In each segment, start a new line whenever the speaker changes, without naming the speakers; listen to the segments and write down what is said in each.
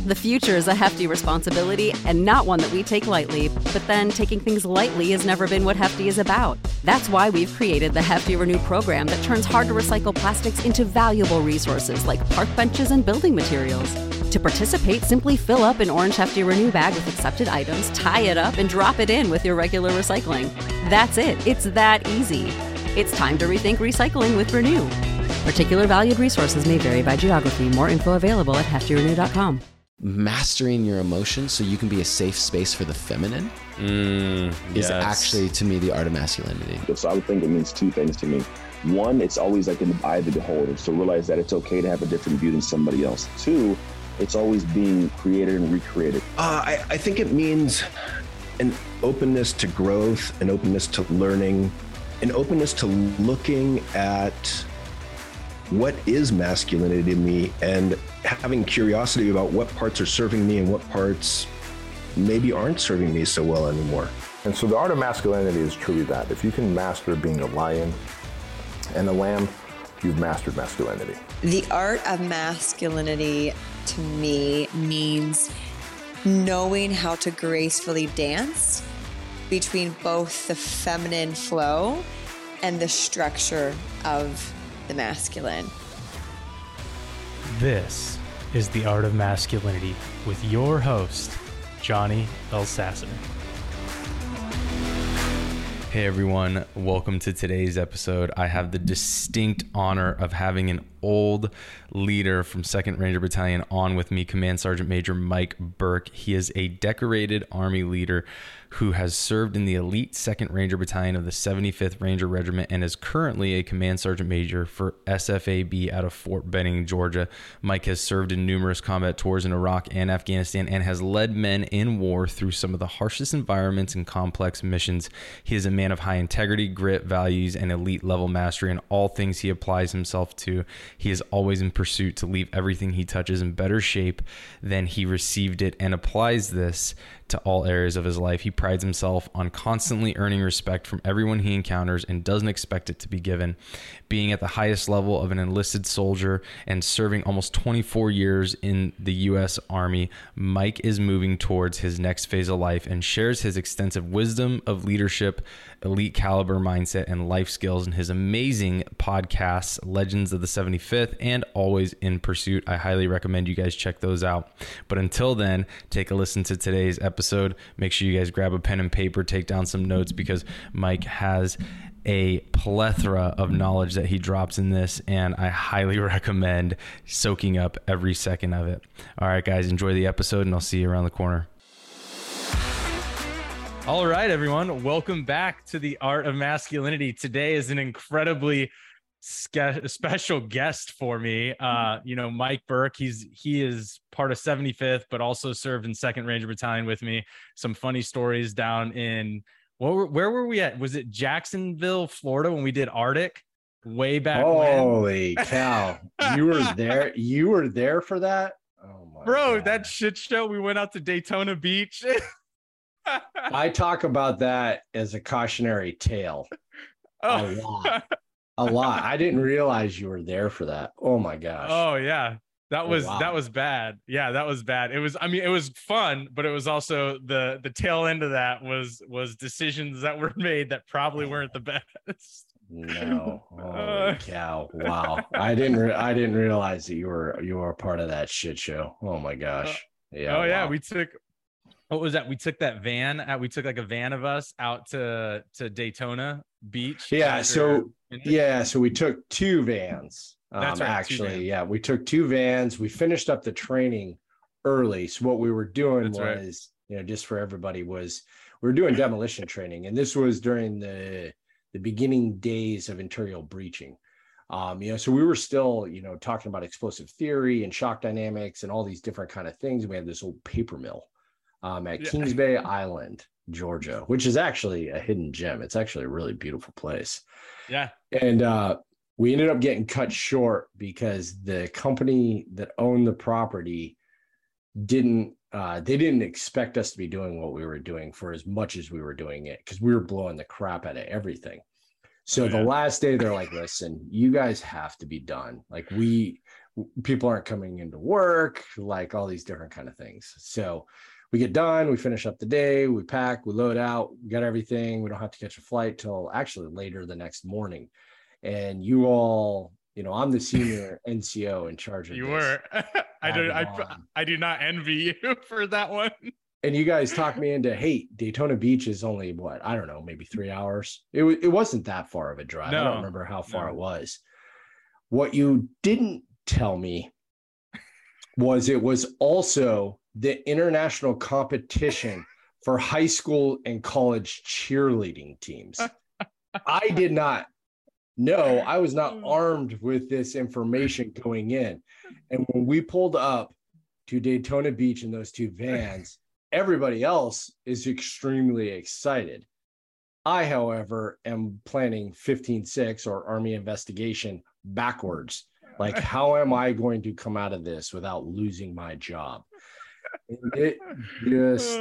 The future is a hefty responsibility and not one that we take lightly, but then taking things lightly has never been what Hefty is about. That's why we've created the Hefty Renew program that turns hard-to-recycle plastics into valuable resources like park benches and building materials. To participate, simply fill up an orange Hefty Renew bag with accepted items, tie it up, and drop it in with your regular recycling. That's it. It's that easy. It's time to rethink recycling with Renew. Particular valued resources may vary by geography. More info available at heftyrenew.com.
Mastering your emotions so you can be a safe space for the feminine is actually, to me, the art of masculinity.
So I would think it means two things to me. One, it's always like in the eye of the beholder. So realize that it's okay to have a different view than somebody else. Two, it's always being created and recreated.
I think it means an openness to growth, an openness to learning, an openness to looking at what is masculinity to me and having curiosity about what parts are serving me and what parts maybe aren't serving me so well anymore.
And so the art of masculinity is truly that. If you can master being a lion and a lamb, you've mastered masculinity.
The art of masculinity to me means knowing how to gracefully dance between both the feminine flow and the structure of the masculine.
This is The Art of Masculinity with your host, Johnny Elsasser.
Hey everyone, welcome to today's episode. I have the distinct honor of having an old leader from 2nd Ranger Battalion on with me, Command Sergeant Major Mike Burke. He is a decorated Army leader who has served in the elite 2nd Ranger Battalion of the 75th Ranger Regiment and is currently a Command Sergeant Major for SFAB out of Fort Benning, Georgia. Mike has served in numerous combat tours in Iraq and Afghanistan and has led men in war through some of the harshest environments and complex missions. He is a man of high integrity, grit, values, and elite level mastery in all things he applies himself to. He is always in pursuit to leave everything he touches in better shape than he received it and applies this to all areas of his life. He prides himself on constantly earning respect from everyone he encounters and doesn't expect it to be given. Being at the highest level of an enlisted soldier and serving almost 24 years in the U.S. Army, Mike is moving towards his next phase of life and shares his extensive wisdom of leadership, elite caliber mindset, and life skills in his amazing podcasts, Legends of the 75th and Always in Pursuit. I highly recommend you guys check those out. But until then, take a listen to today's episode. Make sure you guys grab a pen and paper, take down some notes, because Mike has a plethora of knowledge that he drops in this, and I highly recommend soaking up every second of it. All right, guys, enjoy the episode, and I'll see you around the corner. All right, everyone, welcome back to The Art of Masculinity. Today is an incredibly special guest for me. Mike Burke, he is part of 75th, but also served in 2nd Ranger Battalion with me. Some funny stories down in, where were we at? Was it Jacksonville, Florida, when we did Arctic way back when?
Holy cow. You were there for that? Oh my
Bro,
God.
that shit show. We went out to Daytona Beach.
I talk about that as a cautionary tale. A lot. I didn't realize you were there for that. Oh my gosh.
Oh yeah. That was bad. Yeah, that was bad. It was fun, but it was also the tail end of that was decisions that were made that probably weren't the best.
No. Holy cow. Wow. I didn't realize that you were a part of that shit show. Oh my gosh. Yeah.
Yeah. We took We took that van. We took like a van of us out to Daytona Beach.
Yeah. So we took two vans.
That's right,
actually,
2 vans.
yeah, we took two vans. We finished up the training early. So what we were doing was, just for everybody, was we were doing demolition training, and this was during the beginning days of interior breaching. So we were still, talking about explosive theory and shock dynamics and all these different kind of things. We had this old paper mill at Kings Bay Island, Georgia, which is actually a hidden gem. It's actually a really beautiful place.
Yeah.
And we ended up getting cut short because the company that owned the property didn't expect us to be doing what we were doing for as much as we were doing it, because we were blowing the crap out of everything. So the last day they're like, listen, you guys have to be done. Like we people aren't coming into work, like all these different kind of things. So we get done, we finish up the day, we pack, we load out, we got everything. We don't have to catch a flight till actually later the next morning. And you all, I'm the senior NCO in charge of
you
this.
Were. I do not envy you for that one.
And you guys talked me into, hey, Daytona Beach is only what, I don't know, maybe 3 hours. It wasn't that far of a drive. I don't remember how far it was. What you didn't tell me was it was also the international competition for high school and college cheerleading teams. I did not know. I was not armed with this information going in. And when we pulled up to Daytona Beach in those two vans, everybody else is extremely excited. I, however, am planning 15-6 or Army investigation backwards. Like, how am I going to come out of this without losing my job? And it just,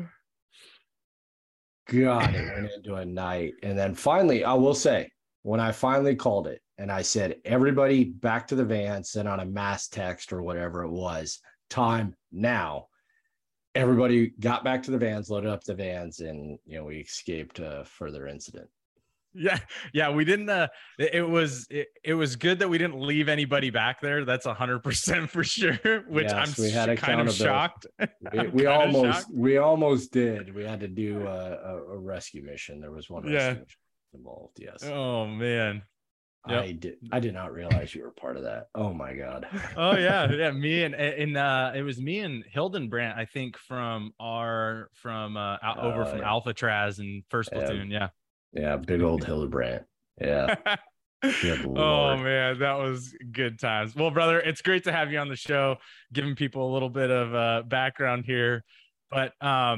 God, it went into a night. And then finally, I will say, when I finally called it and I said, everybody back to the van, sent out a mass text or whatever it was, time now. Everybody got back to the vans, loaded up the vans, and we escaped a further incident.
Yeah, we didn't. It was good that we didn't leave anybody back there. That's 100% for sure. Which yes, I'm kind of shocked.
We almost did. We had to do a rescue mission. There was one rescue mission involved. Yes.
Oh man.
Yep. I did not realize you were part of that. Oh my God.
Oh yeah. Me and it was me and Hildenbrandt, I think, from Alcatraz and First Platoon.
Yeah, big old Hildenbrandt. Yeah.
Oh man, that was good times. Well, brother, it's great to have you on the show, giving people a little bit of background here. But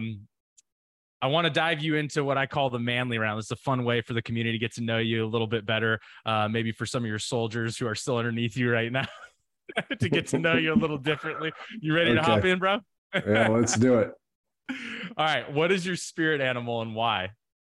I want to dive you into what I call the manly round. It's a fun way for the community to get to know you a little bit better. Maybe for some of your soldiers who are still underneath you right now to get to know you a little differently. You ready to hop in, bro?
Yeah, let's do it.
All right. What is your spirit animal and why?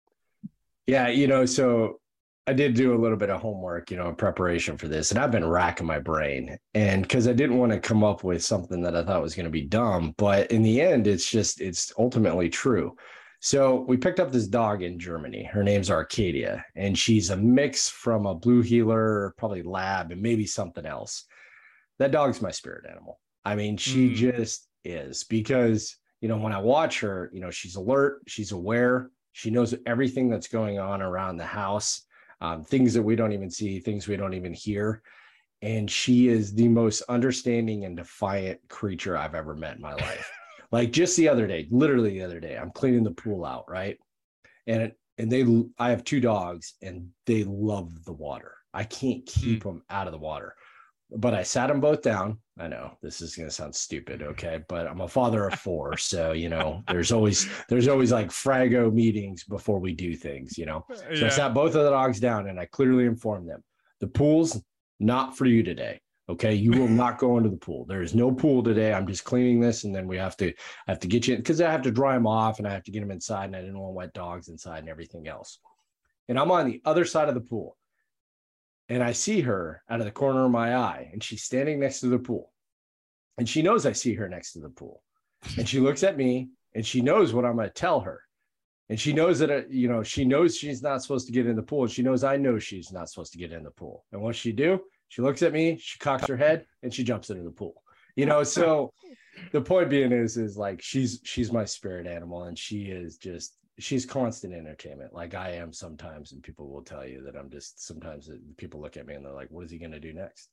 Yeah, so I did do a little bit of homework, in preparation for this, and I've been racking my brain, and because I didn't want to come up with something that I thought was going to be dumb, but in the end, it's ultimately true. So we picked up this dog in Germany. Her name's Arcadia, and she's a mix from a blue heeler, probably lab, and maybe something else. That dog's my spirit animal. I mean, she just is, because, when I watch her, she's alert, she's aware, she knows everything that's going on around the house, things that we don't even see, things we don't even hear. And she is the most understanding and defiant creature I've ever met in my life. Like just literally the other day, I'm cleaning the pool out, right? And I have two dogs and they love the water. I can't keep them out of the water. But I sat them both down. I know this is going to sound stupid, okay? But I'm a father of four, so there's always like Frago meetings before we do things, So I sat both of the dogs down and I clearly informed them, the pool's not for you today. Okay, you will not go into the pool. There is no pool today. I'm just cleaning this, and then I have to get you in, because I have to dry them off and I have to get them inside, and I didn't want wet dogs inside and everything else. And I'm on the other side of the pool, and I see her out of the corner of my eye, and she's standing next to the pool, and she knows I see her next to the pool, and she looks at me, and she knows what I'm going to tell her, and she knows that she knows she's not supposed to get in the pool, and she knows I know she's not supposed to get in the pool. And what she do? She looks at me, she cocks her head, and she jumps into the pool. So the point being is like she's my spirit animal, and she's constant entertainment, like I am sometimes. And people will tell you that I'm just, sometimes people look at me and they're like, what is he going to do next?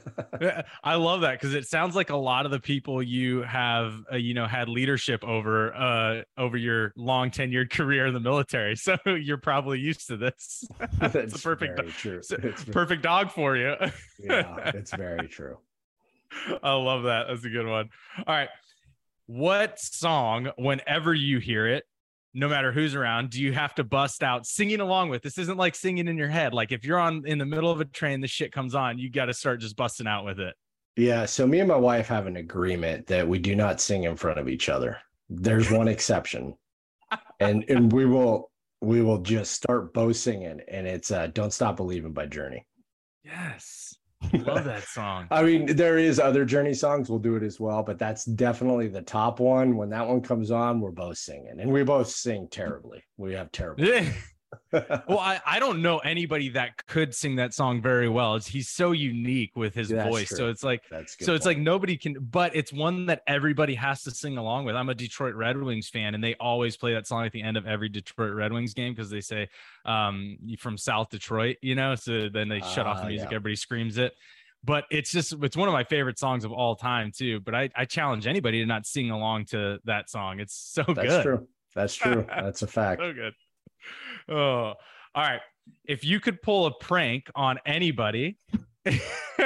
I love that, because it sounds like a lot of the people you have had leadership over your long tenured career in the military, so you're probably used to this. It's a perfect dog for you.
Yeah, it's very true.
I love that. That's a good one. All right, what song, whenever you hear it, no matter who's around, do you have to bust out singing along with? This isn't like singing in your head. Like if you're in the middle of a train, this shit comes on, you got to start just busting out with it.
Yeah. So me and my wife have an agreement that we do not sing in front of each other. There's one exception, and we will just start both singing, and it's "Don't Stop Believing" by Journey.
Yes.
Love that song.
I mean, there is other Journey songs. We'll do it as well, but that's definitely the top one. When that one comes on, we're both singing, and we both sing terribly. We have terrible.
Well, I don't know anybody that could sing that song very well. He's so unique with his voice. True. So it's like, it's like nobody can, but it's one that everybody has to sing along with. I'm a Detroit Red Wings fan, and they always play that song at the end of every Detroit Red Wings game because they say, from South Detroit, you know, so then they shut off the music. Yeah. Everybody screams it. But it's one of my favorite songs of all time too. But I challenge anybody to not sing along to that song. It's so good.
That's true. That's true. That's a fact.
So good. Oh, all right. If you could pull a prank on anybody, they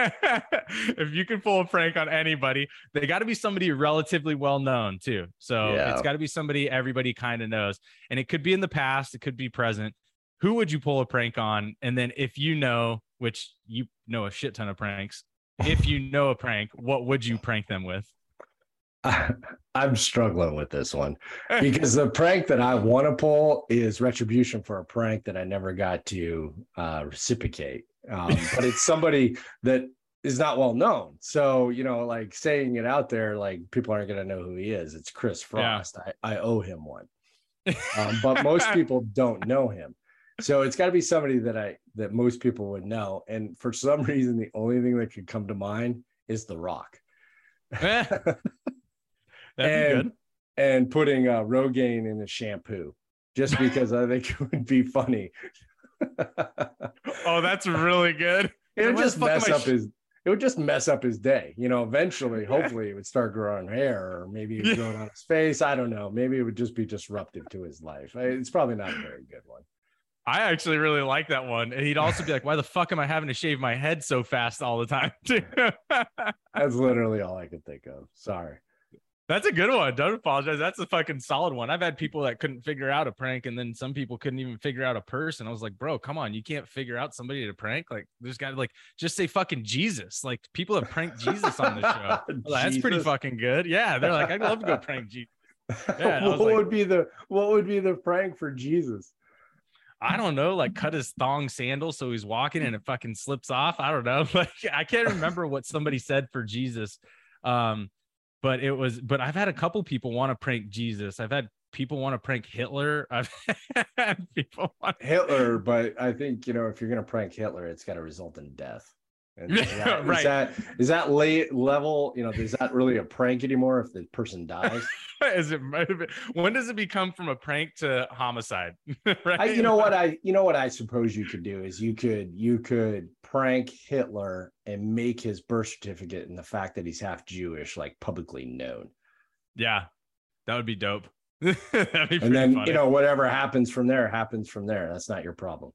got to be somebody relatively well known too. So it's got to be somebody everybody kind of knows, and it could be in the past, it could be present. Who would you pull a prank on? And then if you know, which you know a shit ton of pranks, if you know a prank, what would you prank them with?
I'm struggling with this one because the prank that I want to pull is retribution for a prank that I never got to reciprocate. But it's somebody that is not well known. So, you know, like saying it out there, like people aren't going to know who he is. It's Chris Frost. Yeah. I owe him one. But most people don't know him. So it's got to be somebody that most people would know. And for some reason, the only thing that could come to mind is The Rock.
That'd be good.
And putting Rogaine in a shampoo, just because I think it would be funny.
Oh, that's really good.
It would just mess up his day. You know, eventually, hopefully, it would start growing hair, or maybe it would grow on his face. I don't know. Maybe it would just be disruptive to his life. It's probably not a very good one.
I actually really like that one. And he'd also be like, why the fuck am I having to shave my head so fast all the time?
That's literally all I could think of. Sorry.
That's a good one. Don't apologize. That's a fucking solid one. I've had people that couldn't figure out a prank, and then some people couldn't even figure out a person. I was like, bro, come on. You can't figure out somebody to prank. Like, there's got to like, just say fucking Jesus. Like, people have pranked Jesus on the show. Well, that's pretty fucking good. Yeah. They're like, I'd love to go prank Jesus. Yeah,
what would be the prank for Jesus?
I don't know, like cut his thong sandal so he's walking and it fucking slips off. I don't know. Like, I can't remember what somebody said for Jesus. But I've had a couple people want to prank Jesus. I've had people want to prank Hitler. I've had people want
Hitler, but I think, you know, if you're going to prank Hitler, it's got to result in death. And right. Is that late level? You know, is that really a prank anymore if the person dies?
When does it become from a prank to homicide? Right?
You know what I suppose you could do is you could prank Hitler and make his birth certificate and the fact that he's half Jewish like publicly known.
Yeah, that would be dope. That'd be
and then
funny.
You know, whatever happens from there. That's not your problem.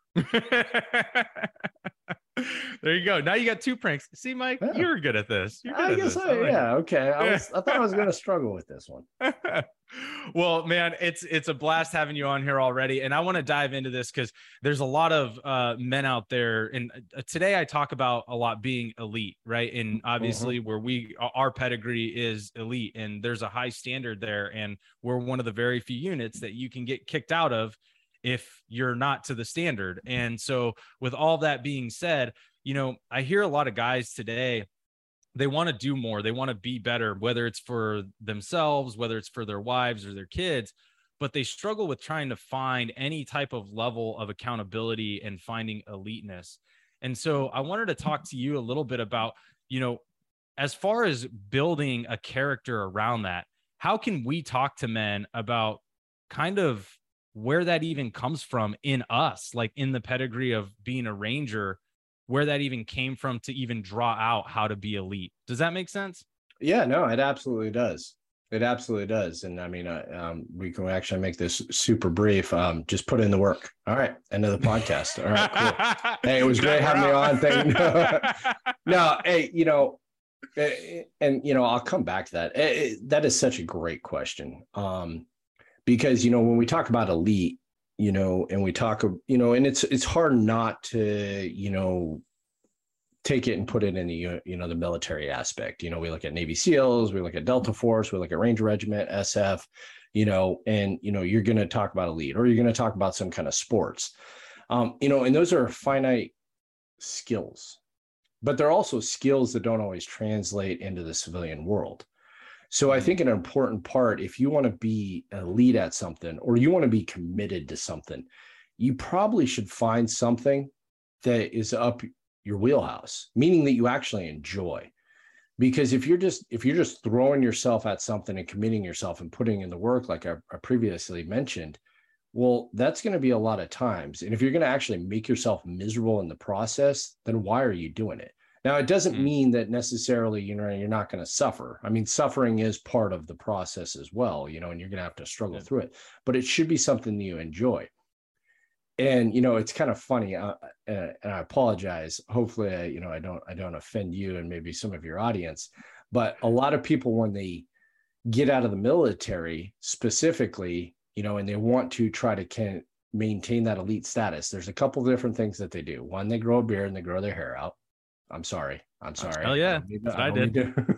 There you go. Now you got two pranks. See, Mike, you're good at this.
I guess so. Yeah. Okay. I thought I was going to struggle with this one.
Well, man, it's a blast having you on here already. And I want to dive into this because there's a lot of men out there. And today I talk about a lot being elite, right? And obviously where our pedigree is elite and there's a high standard there. And we're one of the very few units that you can get kicked out of if you're not to the standard. And so with all that being said, you know, I hear a lot of guys today, they want to do more. They want to be better, whether it's for themselves, whether it's for their wives or their kids, but they struggle with trying to find any type of level of accountability and finding eliteness. And so I wanted to talk to you a little bit about, you know, as far as building a character around that, how can we talk to men about kind of where that even comes from in us, like in the pedigree of being a Ranger, where that even came from to even draw out how to be elite. Does that make sense?
Yeah, no, it absolutely does. It absolutely does. And I mean, we can actually make this super brief. Just put in the work. All right. End of the podcast. All right, cool. Hey, it was great having me on. Thank you. No, hey, you know, and, you know, I'll come back to that. That is such a great question. Because, you know, when we talk about elite, you know, and we talk, you know, and it's hard not to, you know, take it and put it in the, you know, the military aspect. You know, we look at Navy SEALs, we look at Delta Force, we look at Ranger Regiment, SF, you know, and, you know, you're going to talk about elite or you're going to talk about some kind of sports, you know, and those are finite skills. but they're also skills that don't always translate into the civilian world. So I think an important part, if you want to be elite at something, or you want to be committed to something, you probably should find something that is up your wheelhouse, meaning that you actually enjoy. Because if you're just throwing yourself at something and committing yourself and putting in the work, like I previously mentioned, well, that's going to be a lot of times. And if you're going to actually make yourself miserable in the process, then why are you doing it? Now, it doesn't mean that necessarily, you're not going to suffer. I mean, suffering is part of the process as well, and you're going to have to struggle through it, but it should be something that you enjoy. And, it's kind of funny, and I apologize. Hopefully, I don't offend you and maybe some of your audience, but a lot of people, when they get out of the military specifically, and they want to try to maintain that elite status, there's a couple of different things that they do. One, they grow a beard and they grow their hair out. I'm sorry.
Oh yeah, I did.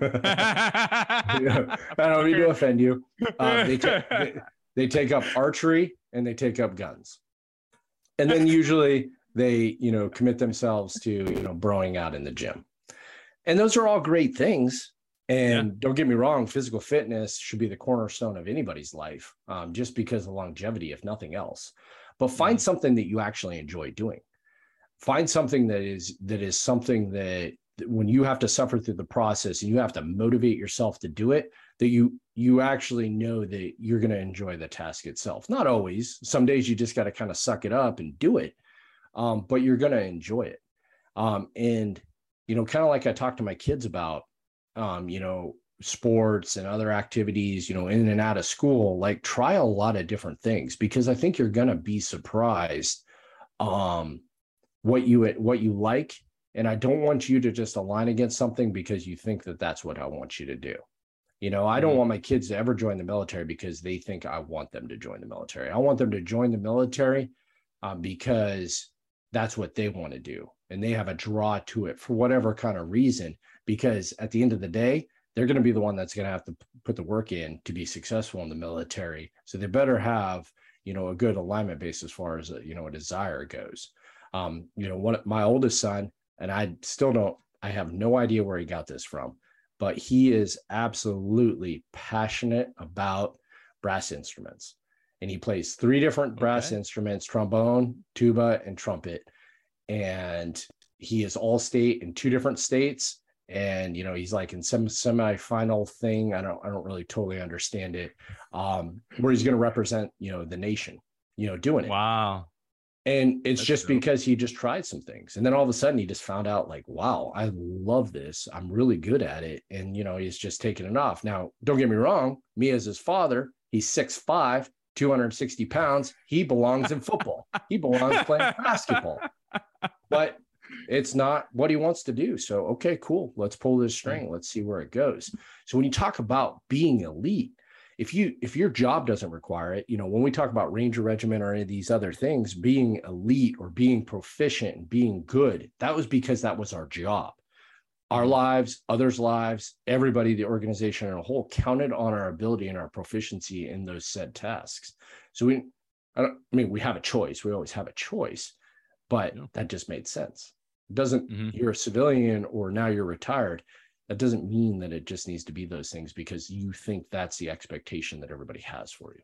I don't mean to offend you. They take up archery and they take up guns, and then usually they commit themselves to broing out in the gym, and those are all great things. And don't get me wrong, physical fitness should be the cornerstone of anybody's life, just because of longevity, if nothing else. But find something that you actually enjoy doing. Find something that is something that when you have to suffer through the process and you have to motivate yourself to do it, that you actually know that you're going to enjoy the task itself. Not always. Some days you just got to kind of suck it up and do it, but you're going to enjoy it. And kind of like I talk to my kids about, sports and other activities, in and out of school, like try a lot of different things, because I think you're going to be surprised what you like. And I don't want you to just align against something because you think that that's what I want you to do. I don't want my kids to ever join the military because they think I want them to join the military. I want them to join the military because that's what they want to do. And they have a draw to it for whatever kind of reason, because at the end of the day, they're going to be the one that's going to have to put the work in to be successful in the military. So they better have, a good alignment base as far as, a desire goes. My oldest son, and I have no idea where he got this from, but he is absolutely passionate about brass instruments. And he plays 3 different brass instruments: trombone, tuba, and trumpet. And he is all state in 2 different states. And, he's like in some semi-final thing. I don't really totally understand it. Where he's going to represent, the nation, doing it.
Wow.
And it's just because he just tried some things. And then all of a sudden he just found out, like, wow, I love this. I'm really good at it. And, he's just taking it off. Now, don't get me wrong. Me as his father, he's 6'5", 260 pounds. He belongs in football. He belongs playing basketball. But it's not what he wants to do. So, okay, cool. Let's pull this string. Let's see where it goes. So when you talk about being elite, if your job doesn't require it, when we talk about Ranger Regiment or any of these other things, being elite or being proficient and being good, that was because that was our job. Our lives, others' lives, everybody, the organization as a whole counted on our ability and our proficiency in those said tasks. So we have a choice. We always have a choice, but that just made sense. It doesn't, you're a civilian or now you're retired. That doesn't mean that it just needs to be those things because you think that's the expectation that everybody has for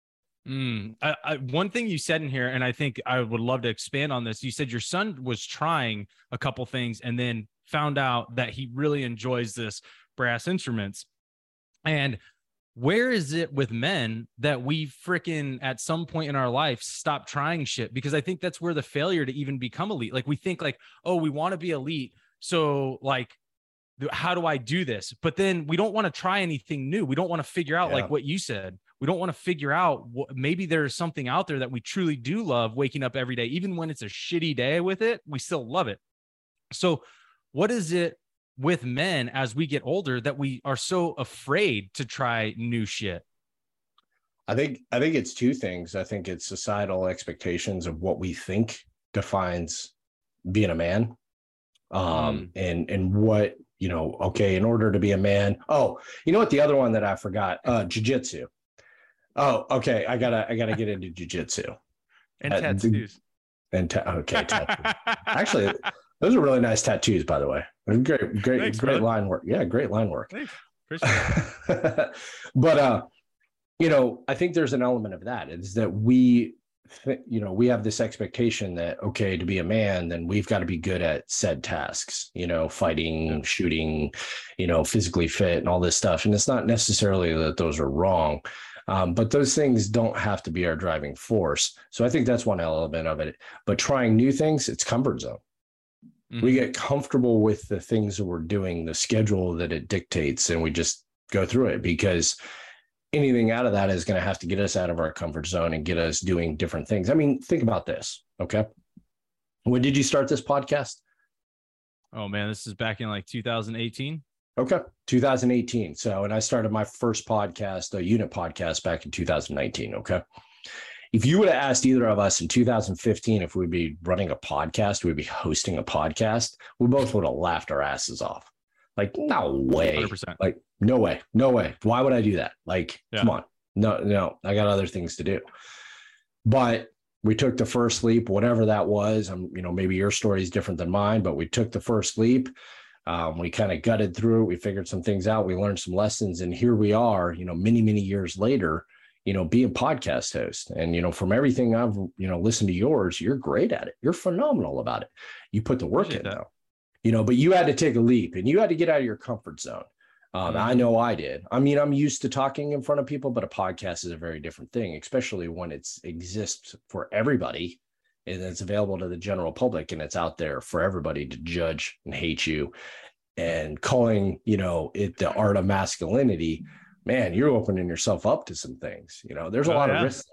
you.
One thing you said in here, and I think I would love to expand on this. You said your son was trying a couple things and then found out that he really enjoys this brass instruments. And where is it with men that we freaking at some point in our life stop trying shit? Because I think that's where the failure to even become elite. Like we think like, oh, we want to be elite. So like, how do I do this? But then we don't want to try anything new. We don't want to figure out like what you said. We don't want to figure out maybe there's something out there that we truly do love waking up every day. Even when it's a shitty day with it, we still love it. So what is it with men as we get older that we are so afraid to try new shit?
I think it's 2 things. I think it's societal expectations of what we think defines being a man. And what, okay, in order to be a man. Oh, you know what? The other one that I forgot, jiu-jitsu. Oh, okay. I gotta get into jiu-jitsu
and tattoos.
Okay. Tattoos. Actually, Those are really nice tattoos, by the way. Great
Thanks,
great
brother.
line work. Yeah, great line work.
Thanks. Appreciate it.
But you know, I think there's an element of that. Is that we have this expectation that, okay, to be a man, then we've got to be good at said tasks, you know, fighting, shooting, you know, physically fit and all this stuff. And it's not necessarily that those are wrong, but those things don't have to be our driving force. So I think that's one element of it. But trying new things, it's comfort zone. Mm-hmm. We get comfortable with the things that we're doing, the schedule that it dictates, and we just go through it, because anything out of that is going to have to get us out of our comfort zone and get us doing different things. I mean, think about this. Okay. When did you start this podcast?
Oh man, this is back in like 2018.
Okay. 2018. So, and I started my first podcast, a unit podcast, back in 2019. Okay. If you would have asked either of us in 2015 if we'd be running a podcast, we'd be hosting a podcast, we both would have laughed our asses off. Like, no way.
100%.
Like, no way. Why would I do that? Like, Come on. No, I got other things to do. But we took the first leap, whatever that was. Maybe your story is different than mine, but we took the first leap. We kind of gutted through it. We figured some things out. We learned some lessons, and here we are, many, many years later, being a podcast host. And, from everything I've, listened to yours, you're great at it. You're phenomenal about it. You put the work in though, but you had to take a leap and you had to get out of your comfort zone. I know I did. I mean, I'm used to talking in front of people, but a podcast is a very different thing, especially when it exists for everybody and it's available to the general public and it's out there for everybody to judge and hate you. And calling, it the art of masculinity, man, you're opening yourself up to some things. There's a lot of risk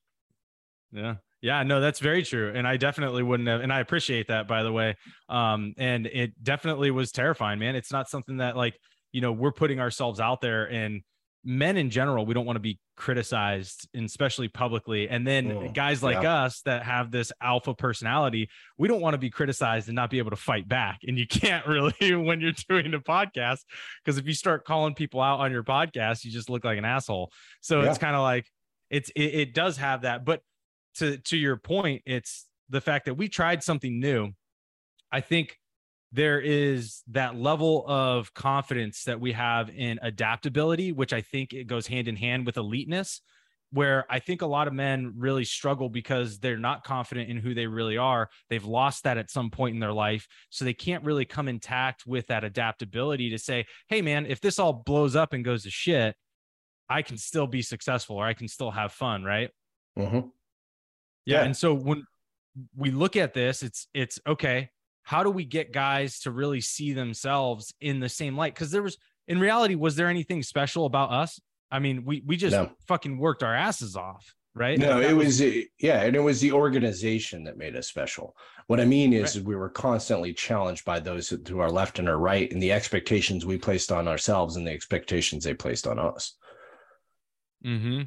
there.
Yeah, no, that's very true. And I definitely wouldn't have, and I appreciate that, by the way. And it definitely was terrifying, man. It's not something that we're putting ourselves out there, and men in general, we don't want to be criticized, and especially publicly. And then guys like us that have this alpha personality, we don't want to be criticized and not be able to fight back. And you can't really when you're doing a podcast, because if you start calling people out on your podcast, you just look like an asshole. So it's kind of like it does have that. But to your point, it's the fact that we tried something new. I think there is that level of confidence that we have in adaptability, which I think it goes hand in hand with eliteness, where I think a lot of men really struggle because they're not confident in who they really are. They've lost that at some point in their life. So they can't really come intact with that adaptability to say, hey man, if this all blows up and goes to shit, I can still be successful, or I can still have fun. Right.
Mm-hmm.
Yeah. And so when we look at this, it's okay. How do we get guys to really see themselves in the same light? Because in reality, was there anything special about us? I mean, we just fucking worked our asses off, right?
No, and it was the organization that made us special. What I mean is we were constantly challenged by those to our left and our right, and the expectations we placed on ourselves and the expectations they placed on us.
100%.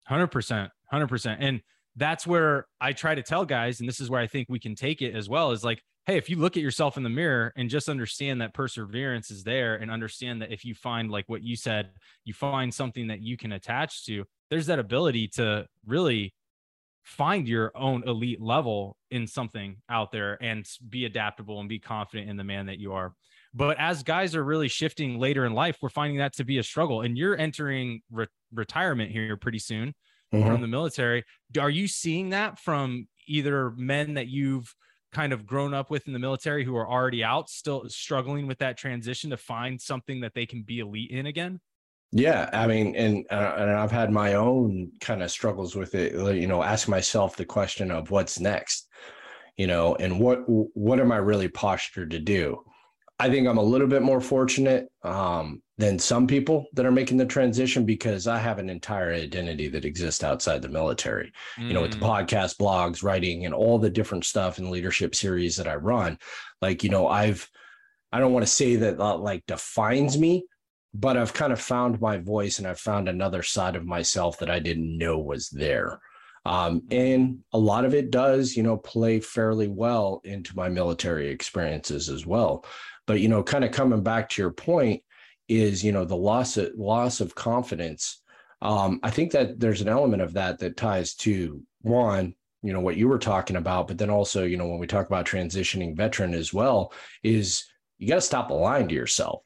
And that's where I try to tell guys, and this is where I think we can take it as well, is like, hey, if you look at yourself in the mirror and just understand that perseverance is there, and understand that if you find, like what you said, you find something that you can attach to, there's that ability to really find your own elite level in something out there and be adaptable and be confident in the man that you are. But as guys are really shifting later in life, we're finding that to be a struggle. And you're entering retirement here pretty soon from the military. Are you seeing that from either men that you've kind of grown up with in the military who are already out, still struggling with that transition to find something that they can be elite in again?
Yeah. I mean, and I've had my own kind of struggles with it, ask myself the question of what's next, and what am I really postured to do? I think I'm a little bit more fortunate than some people that are making the transition, because I have an entire identity that exists outside the military, with the podcast, blogs, writing, and all the different stuff and leadership series that I run. Like, I don't want to say that like defines me, but I've kind of found my voice, and I've found another side of myself that I didn't know was there. And a lot of it does, play fairly well into my military experiences as well. But, kind of coming back to your point is, the loss of confidence. I think that there's an element of that ties to, one, what you were talking about, but then also, when we talk about transitioning veteran as well, is you got to stop lying to yourself,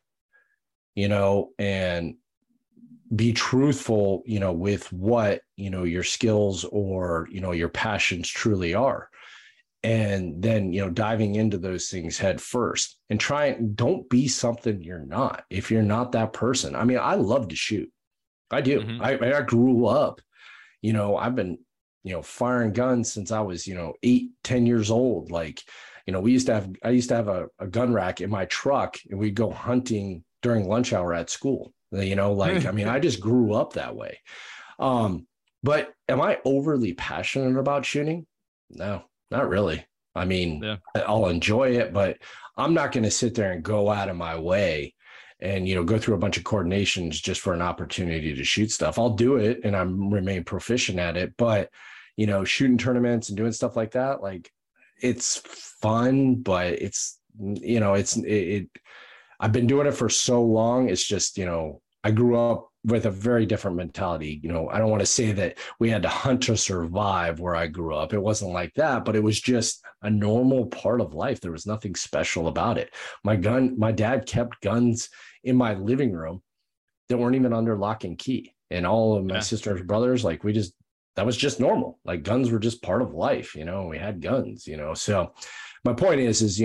and be truthful, with what, your skills or, your passions truly are. And then, diving into those things head first, and don't be something you're not. If you're not that person, I mean, I love to shoot. I do. Mm-hmm. I grew up, I've been, firing guns since I was, 8, 10 years old. Like, I used to have a gun rack in my truck, and we'd go hunting during lunch hour at school, I mean, I just grew up that way. But am I overly passionate about shooting? No, not really. I mean, yeah. I'll enjoy it, but I'm not going to sit there and go out of my way and, go through a bunch of coordinations just for an opportunity to shoot stuff. I'll do it and I remain proficient at it, but, shooting tournaments and doing stuff like that, like, it's fun, but it's, I've been doing it for so long. It's just, I grew up with a very different mentality. I don't want to say that we had to hunt to survive where I grew up. It wasn't like that, but it was just a normal part of life. There was nothing special about it. My dad kept guns in my living room that weren't even under lock and key. And all of my sisters, brothers, like, that was just normal. Like, guns were just part of life. We had guns, so my point is, just,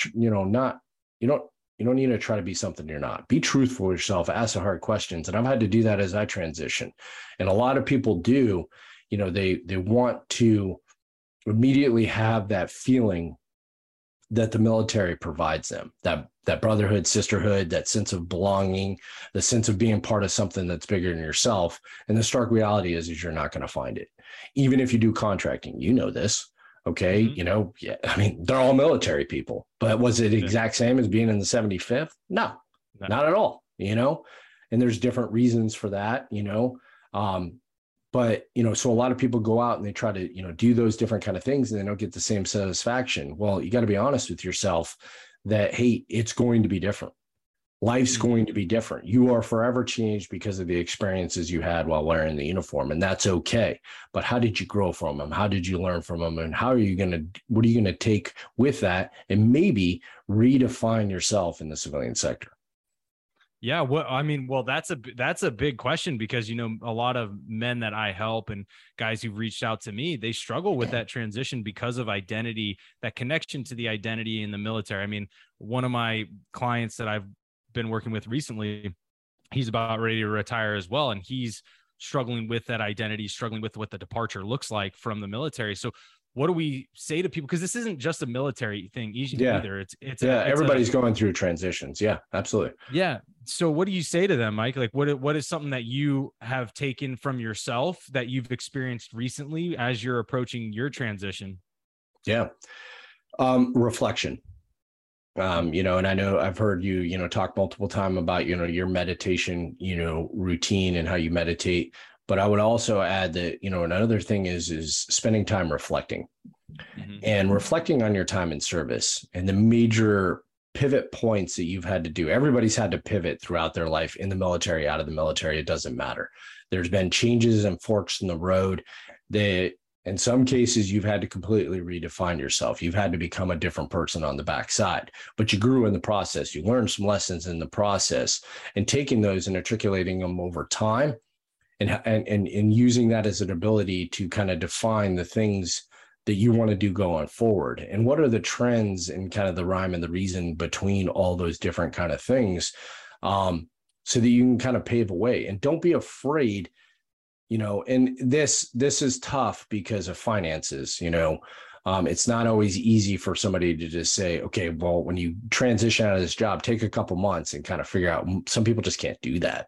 you don't need to try to be something you're not. Be truthful with yourself, ask the hard questions. And I've had to do that as I transition. And a lot of people do, they want to immediately have that feeling that the military provides them, that brotherhood, sisterhood, that sense of belonging, the sense of being part of something that's bigger than yourself. And the stark reality is you're not going to find it. Even if you do contracting, this. Okay. Mm-hmm. Yeah. I mean, they're all military people, but was it exact same as being in the 75th? No, not at all, and there's different reasons for that, but, so a lot of people go out and they try to, do those different kind of things and they don't get the same satisfaction. Well, you got to be honest with yourself that, hey, it's going to be different. Life's going to be different. You are forever changed because of the experiences you had while wearing the uniform, and that's okay. But how did you grow from them? How did you learn from them? And what are you going to take with that and maybe redefine yourself in the civilian sector?
Yeah. Well, that's a big question because, a lot of men that I help and guys who've reached out to me, they struggle with that transition because of identity, that connection to the identity in the military. I mean, one of my clients that I've been working with recently, he's about ready to retire as well. And he's struggling with that identity, struggling with what the departure looks like from the military. So what do we say to people? Because this isn't just a military thing either.
Everybody's going through transitions. Yeah, absolutely.
Yeah. So what do you say to them, Mike? Like what is something that you have taken from yourself that you've experienced recently as you're approaching your transition?
Yeah. Reflection. And I know I've heard you, talk multiple times about, your meditation, routine and how you meditate. But I would also add that, another thing is spending time reflecting and reflecting on your time in service and the major pivot points that you've had to do. Everybody's had to pivot throughout their life, in the military, out of the military. It doesn't matter. There's been changes and forks in the road that, in some cases, you've had to completely redefine yourself. You've had to become a different person on the backside, but you grew in the process. You learned some lessons in the process, and taking those and articulating them over time and using that as an ability to kind of define the things that you want to do going forward. And what are the trends and kind of the rhyme and the reason between all those different kind of things, so that you can kind of pave a way. And don't be afraid. And this is tough because of finances, it's not always easy for somebody to just say, okay, well, when you transition out of this job, take a couple months and kind of figure out. Some people just can't do that,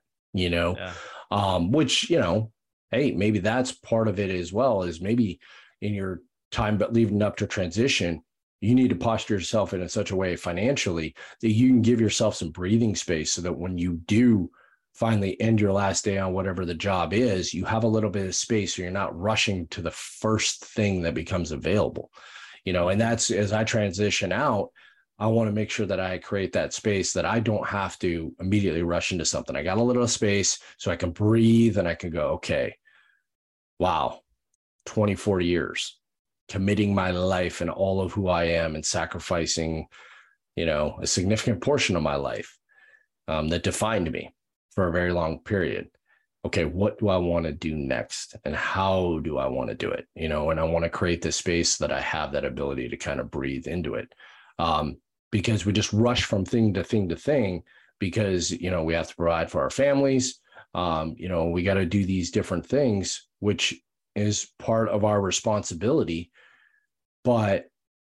which, hey, maybe that's part of it as well, is maybe in your time, but leading up to transition, you need to posture yourself in such a way financially that you can give yourself some breathing space so that when you do finally end your last day on whatever the job is, you have a little bit of space so you're not rushing to the first thing that becomes available, and that's, as I transition out, I want to make sure that I create that space that I don't have to immediately rush into something. I got a little space so I can breathe and I can go, okay, wow, 24 years. committing my life and all of who I am and sacrificing, a significant portion of my life that defined me for a very long period. Okay, what do I want to do next? And how do I want to do it? And I want to create this space that I have that ability to kind of breathe into it. Because we just rush from thing to thing to thing because, we have to provide for our families. We got to do these different things, which is part of our responsibility. But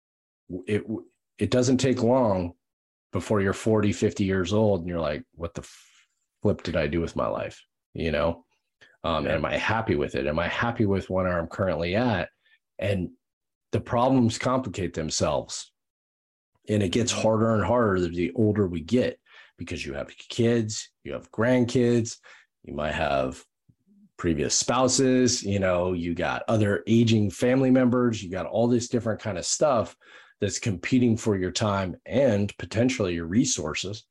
it doesn't take long before you're 40, 50 years old and you're like, what the flip did I do with my life? Am I happy with it? Am I happy with where I'm currently at? And the problems complicate themselves. And it gets harder and harder the older we get, because you have kids, you have grandkids, you might have previous spouses, you got other aging family members, you got all this different kind of stuff that's competing for your time and potentially your resources,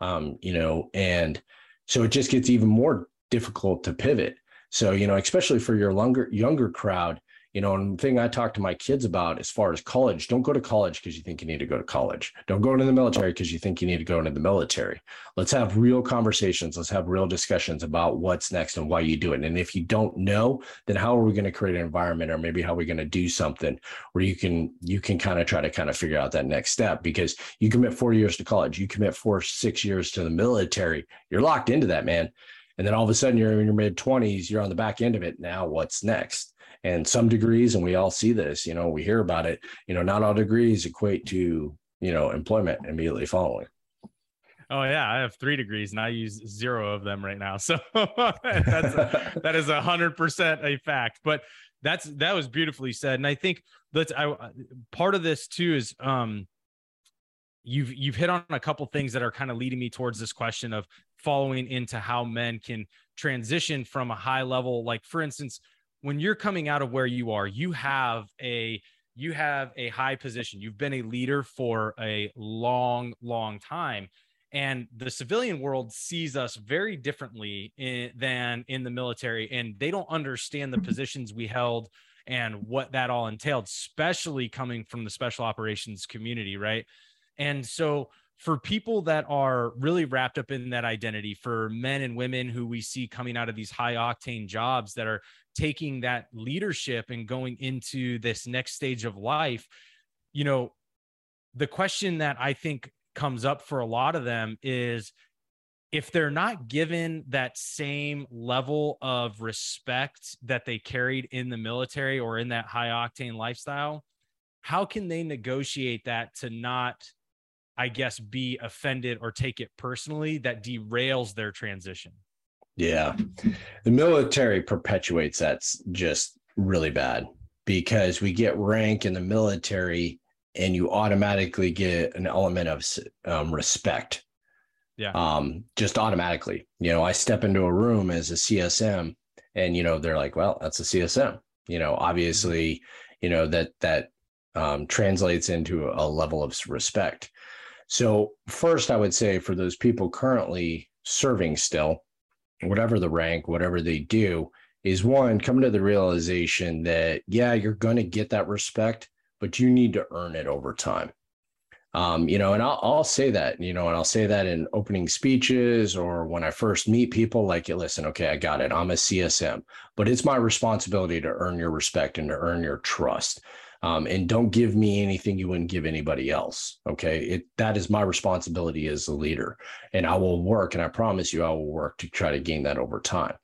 and so it just gets even more difficult to pivot. So, especially for your younger crowd, and the thing I talk to my kids about as far as college, don't go to college because you think you need to go to college. Don't go into the military because you think you need to go into the military. Let's have real conversations. Let's have real discussions about what's next and why you do it. And if you don't know, then how are we going to create an environment, or maybe how are we going to do something where you can kind of try to kind of figure out that next step? Because you commit 4 years to college, you commit 6 years to the military, you're locked into that, man. And then all of a sudden you're in your mid-20s, you're on the back end of it. Now what's next? And some degrees, and we all see this, we hear about it, not all degrees equate to, employment immediately following.
Oh yeah. I have 3 degrees and I use 0 of them right now. So that is 100% a fact, but that was beautifully said. And I think part of this too is, you've hit on a couple things that are kind of leading me towards this question of following into how men can transition from a high level. Like, for instance, when you're coming out of where you are, you have a high position. You've been a leader for a long, long time. And the civilian world sees us very differently than in the military. And they don't understand the positions we held and what that all entailed, especially coming from the special operations community, right? And so for people that are really wrapped up in that identity, for men and women who we see coming out of these high octane jobs that are taking that leadership and going into this next stage of life, the question that I think comes up for a lot of them is, if they're not given that same level of respect that they carried in the military or in that high octane lifestyle, how can they negotiate that to not, I guess, be offended or take it personally that derails their transition?
Yeah. The military perpetuates that's just really bad, because we get rank in the military and you automatically get an element of respect.
Yeah.
Just automatically, I step into a room as a CSM and, they're like, well, that's a CSM, obviously, that translates into a level of respect. So first, I would say for those people currently serving still, whatever the rank, whatever they do, is one, come to the realization that, yeah, you're going to get that respect, but you need to earn it over time. And I'll say that, and I'll say that in opening speeches or when I first meet people, like, listen, okay, I got it. I'm a CSM, but it's my responsibility to earn your respect and to earn your trust. And don't give me anything you wouldn't give anybody else. Okay. That is my responsibility as a leader, and I will work, and I promise you, I will work to try to gain that over time.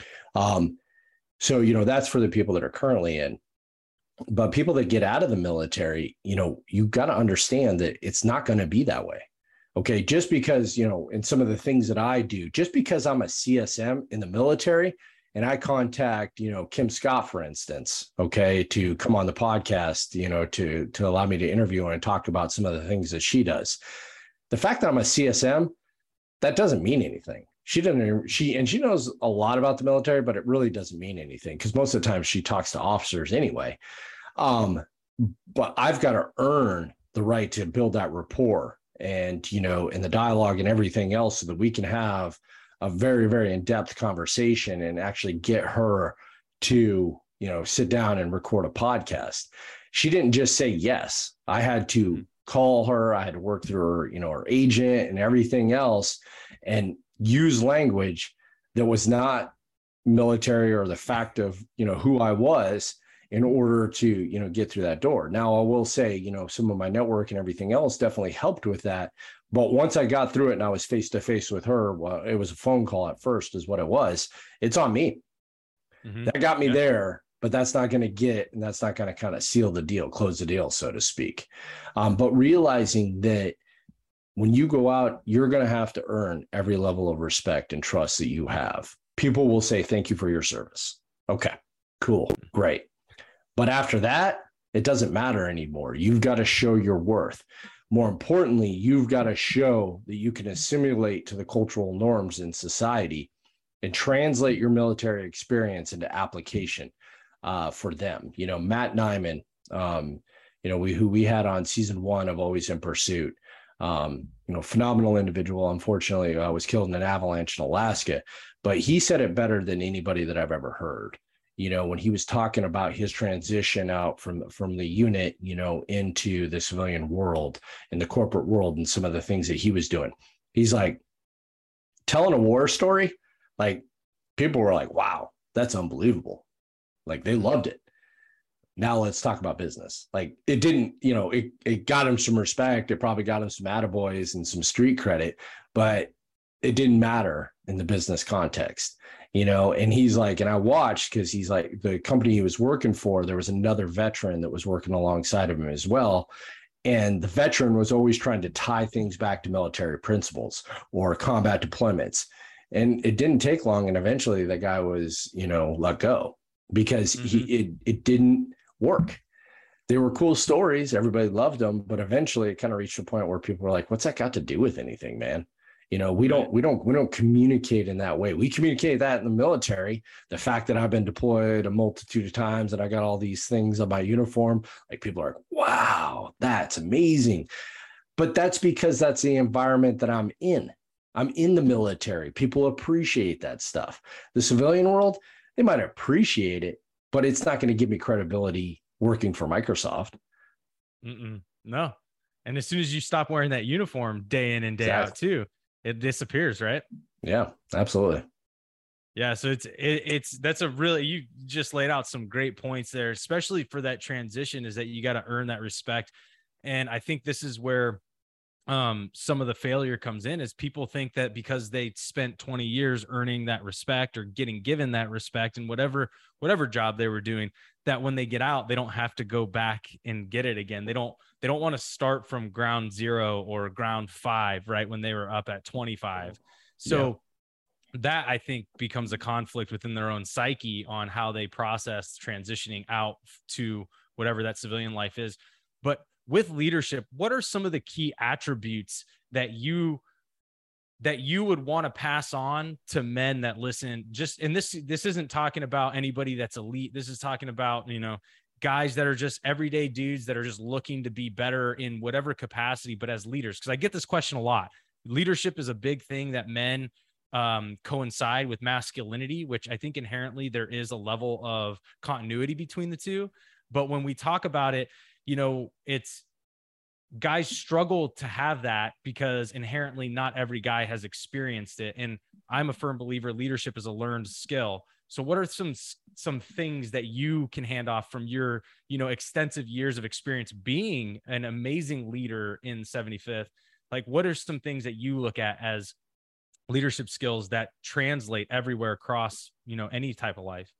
So, that's for the people that are currently in. But people that get out of the military, you got to understand that it's not going to be that way. Okay. Just because, in some of the things that I do, just because I'm a CSM in the military and I contact, Kim Scott, for instance, okay, to come on the podcast, to allow me to interview her and talk about some of the things that she does. The fact that I'm a CSM, that doesn't mean anything. She knows a lot about the military, but it really doesn't mean anything, because most of the time she talks to officers anyway. But I've got to earn the right to build that rapport and, in the dialogue and everything else, so that we can have a very, very in-depth conversation and actually get her to, sit down and record a podcast. she didn't just say yes. I had to call her. I had to work through her, her agent and everything else, and use language that was not military or the fact of, who I was, in order to, get through that door. Now, I will say, some of my network and everything else definitely helped with that. But once I got through it and I was face to face with her, well, it was a phone call at first is what it was. It's on me. That got me there, but that's not going to that's not going to kind of seal the deal, close the deal, so to speak. But realizing that when you go out, you're going to have to earn every level of respect and trust that you have. People will say, thank you for your service. Okay, cool, great. But after that, it doesn't matter anymore. You've got to show your worth. More importantly, you've got to show that you can assimilate to the cultural norms in society and translate your military experience into application for them. Matt Nyman, who we had on season 1 of Always in Pursuit, phenomenal individual. Unfortunately, was killed in an avalanche in Alaska, but he said it better than anybody that I've ever heard. When he was talking about his transition out from the unit, into the civilian world and the corporate world and some of the things that he was doing. He's like, telling a war story, like, people were like, wow, that's unbelievable. Like, they loved it. Now let's talk about business. Like, it didn't, it got him some respect. It probably got him some attaboys and some street credit, but it didn't matter in the business context. And he's like, and I watched, because he's like, the company he was working for, there was another veteran that was working alongside of him as well. And the veteran was always trying to tie things back to military principles or combat deployments. And it didn't take long. And eventually the guy was, let go because it didn't work. They were cool stories. Everybody loved them. But eventually it kind of reached a point where people were like, what's that got to do with anything, man? We don't communicate in that way. We communicate that in the military. The fact that I've been deployed a multitude of times and I got all these things on my uniform, like, people are like, wow, that's amazing. But that's because that's the environment that I'm in. I'm in the military. People appreciate that stuff. The civilian world, they might appreciate it, but it's not going to give me credibility working for Microsoft.
No. And as soon as you stop wearing that uniform day in and day out too, it disappears, right?
Yeah, absolutely.
Yeah. So that's a really, you just laid out some great points there, especially for that transition, is that you got to earn that respect. And I think this is where some of the failure comes in, is people think that because they spent 20 years earning that respect or getting given that respect in whatever job they were doing, that when they get out, they don't have to go back and get it again. They don't want to start from ground zero or ground 5, right, when they were up at 25. So that, I think, becomes a conflict within their own psyche on how they process transitioning out to whatever that civilian life is. But with leadership, what are some of the key attributes that you would want to pass on to men that listen? And this isn't talking about anybody that's elite. This is talking about, guys that are just everyday dudes that are just looking to be better in whatever capacity, but as leaders. Because I get this question a lot. Leadership is a big thing that men coincide with masculinity, which I think inherently there is a level of continuity between the two. But when we talk about it, it's guys struggle to have that because inherently not every guy has experienced it. And I'm a firm believer leadership is a learned skill. So what are some things that you can hand off from your, extensive years of experience being an amazing leader in 75th? Like, what are some things that you look at as leadership skills that translate everywhere across, any type of life?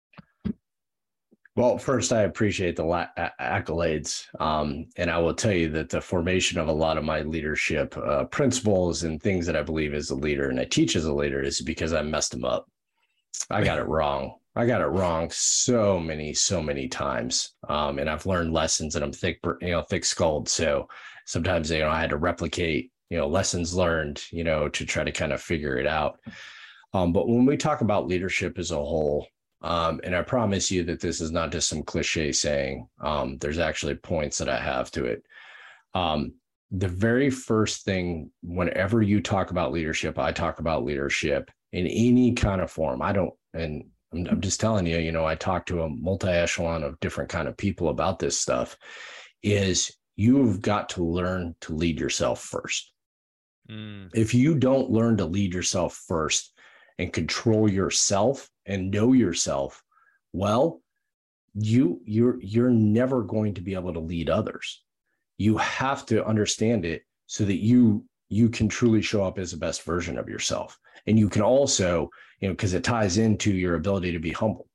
Well, first, I appreciate the accolades. And I will tell you that the formation of a lot of my leadership principles and things that I believe as a leader and I teach as a leader is because I messed them up. I got it wrong. so many times. And I've learned lessons, and I'm thick-skulled. So sometimes, I had to replicate, lessons learned, to try to kind of figure it out. But when we talk about leadership as a whole, and I promise you that this is not just some cliche saying, there's actually points that I have to it. The very first thing, whenever you talk about leadership, I talk about leadership in any kind of form. I'm I'm just telling you, you know, I talk to a multi-echelon of different kind of people about this stuff, is you've got to learn to lead yourself first. If you don't learn to lead yourself first and control yourself and know yourself, well, you're never going to be able to lead others. You have to understand it so that you can truly show up as the best version of yourself. And you can also, you know, because it ties into your ability to be humble,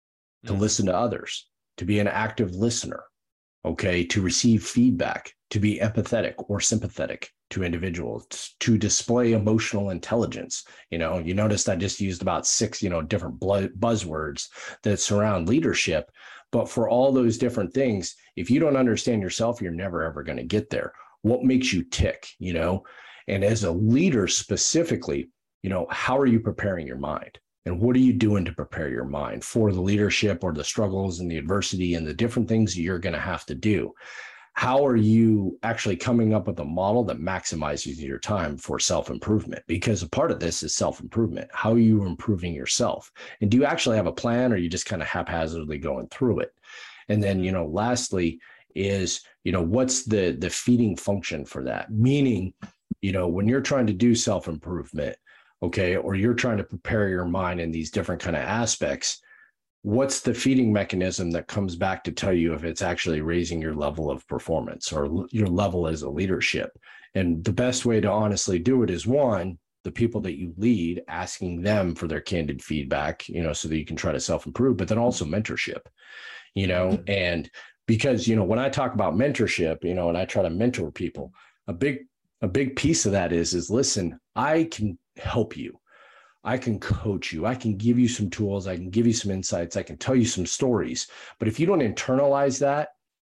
to listen to others, to be an active listener, okay, to receive feedback, to be empathetic or sympathetic to individuals, to display emotional intelligence. You know, you noticed I just used about 6, you know, different buzzwords that surround leadership. But for all those different things, if you don't understand yourself, you're never, ever going to get there. What makes you tick, you know? And as a leader specifically, you know, how are you preparing your mind? And what are you doing to prepare your mind for the leadership or the struggles and the adversity and the different things that you're going to have to do? How are you actually coming up with a model that maximizes your time for self-improvement? Because a part of this is self-improvement. How are you improving yourself? And do you actually have a plan, or are you just kind of haphazardly going through it? And then, you know, lastly is, you know, what's the feeding function for that? Meaning, you know, when you're trying to do self-improvement, okay, or you're trying to prepare your mind in these different kind of aspects, what's the feeding mechanism that comes back to tell you if it's actually raising your level of performance or your level as a leadership? And the best way to honestly do it is, one, the people that you lead, asking them for their candid feedback, you know, so that you can try to self-improve, but then also mentorship, you know, and because, you know, when I talk about mentorship, you know, and I try to mentor people, a big piece of that is listen, I can help you. I can coach you. I can give you some tools. I can give you some insights. I can tell you some stories. But if you don't internalize that,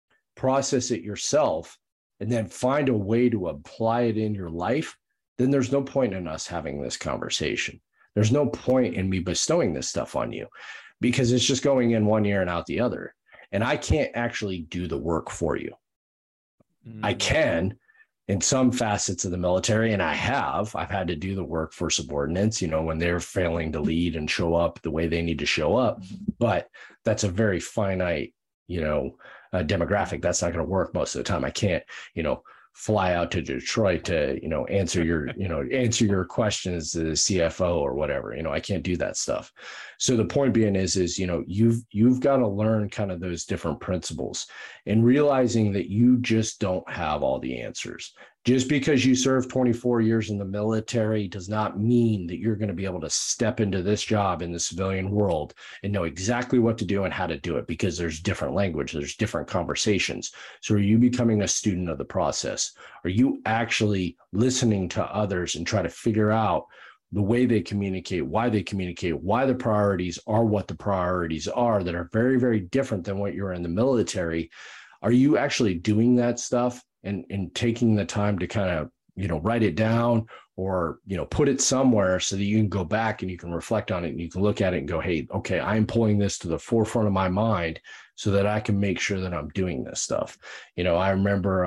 process it yourself, and then find a way to apply it in your life, then there's no point in us having this conversation. There's no point in me bestowing this stuff on you, because it's just going in one ear and out the other. And I can't actually do the work for you. I can in some facets of the military, and I've had to do the work for subordinates, you know, when they're failing to lead and show up the way they need to show up. But that's a very finite, you know, demographic. That's not going to work most of the time. I can't, you know, fly out to Detroit to, you know, answer your questions to the CFO or whatever. You know, I can't do that stuff. So the point being is, you know, you've got to learn kind of those different principles and realizing that you just don't have all the answers. Just because you served 24 years in the military does not mean that you're going to be able to step into this job in the civilian world and know exactly what to do and how to do it, because there's different language, there's different conversations. So are you becoming a student of the process? Are you actually listening to others and try to figure out the way they communicate, why the priorities are what the priorities are that are very, very different than what you're in the military? Are you actually doing that stuff and taking the time to kind of, you know, write it down or, you know, put it somewhere so that you can go back and you can reflect on it and you can look at it and go, hey, okay, I'm pulling this to the forefront of my mind so that I can make sure that I'm doing this stuff. You know, I remember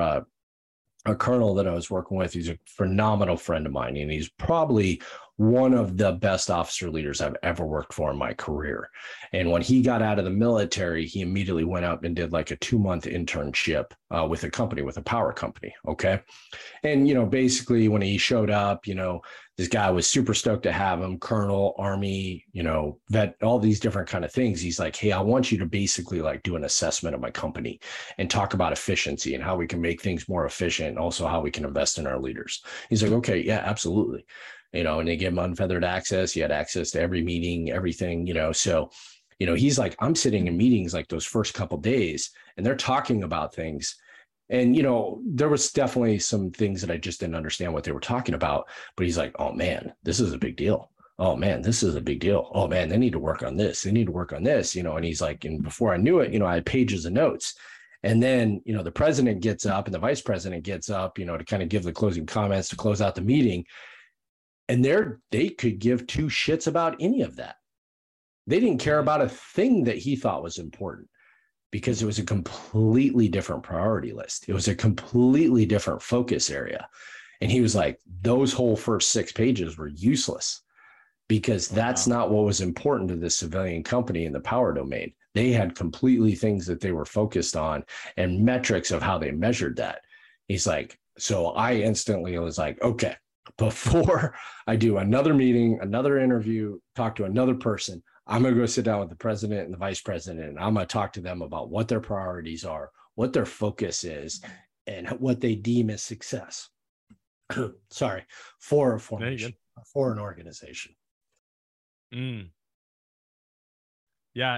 a colonel that I was working with. He's a phenomenal friend of mine, and he's probably one of the best officer leaders I've ever worked for in my career. And when he got out of the military, he immediately went out and did like a 2-month internship with a company, with a power company. Okay. And, you know, basically when he showed up, you know, this guy was super stoked to have him, colonel, army, you know, vet, all these different kind of things. He's like, hey, I want you to basically like do an assessment of my company and talk about efficiency and how we can make things more efficient, and also how we can invest in our leaders. He's like, okay, yeah, absolutely. You know, and they give him unfeathered access. He had access to every meeting, everything, you know. So, you know, he's like, I'm sitting in meetings like those first couple of days, and they're talking about things. And, you know, there was definitely some things that I just didn't understand what they were talking about. But he's like, oh, man, this is a big deal. Oh, man, this is a big deal. Oh, man, they need to work on this. They need to work on this, you know. And he's like, and before I knew it, you know, I had pages of notes. And then, you know, the president gets up and the vice president gets up, you know, to kind of give the closing comments to close out the meeting. And they could give two shits about any of that. They didn't care about a thing that he thought was important, because it was a completely different priority list. It was a completely different focus area. And he was like, those whole first 6 pages were useless. because that's not what was important to the civilian company in the power domain. They had completely things that they were focused on and metrics of how they measured that. He's like, so I instantly was like, okay, before I do another meeting, another interview, talk to another person, I'm going to go sit down with the president and the vice president, and I'm going to talk to them about what their priorities are, what their focus is, and what they deem as success. Sorry, for a formation, for an organization.
Yeah,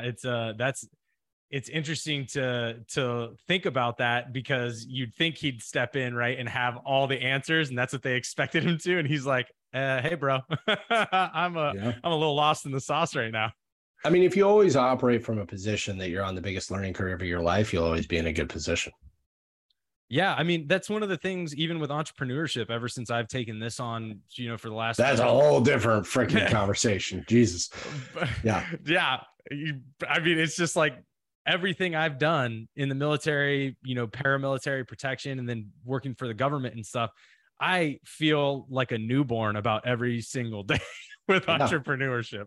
it's interesting to think about that, because you'd think he'd step in, right, and have all the answers, and that's what they expected him to, and he's like, hey bro, I'm a little lost in the sauce right now.
I mean, if you always operate from a position that you're on the biggest learning curve of your life, you'll always be in a good position.
Yeah, I mean, that's one of the things, even with entrepreneurship, ever since I've taken this on, for the last...
That's a whole different freaking conversation. Jesus. Yeah.
Yeah. I mean, it's just like everything I've done in the military, paramilitary protection, and then working for the government and stuff, I feel like a newborn about every single day with entrepreneurship.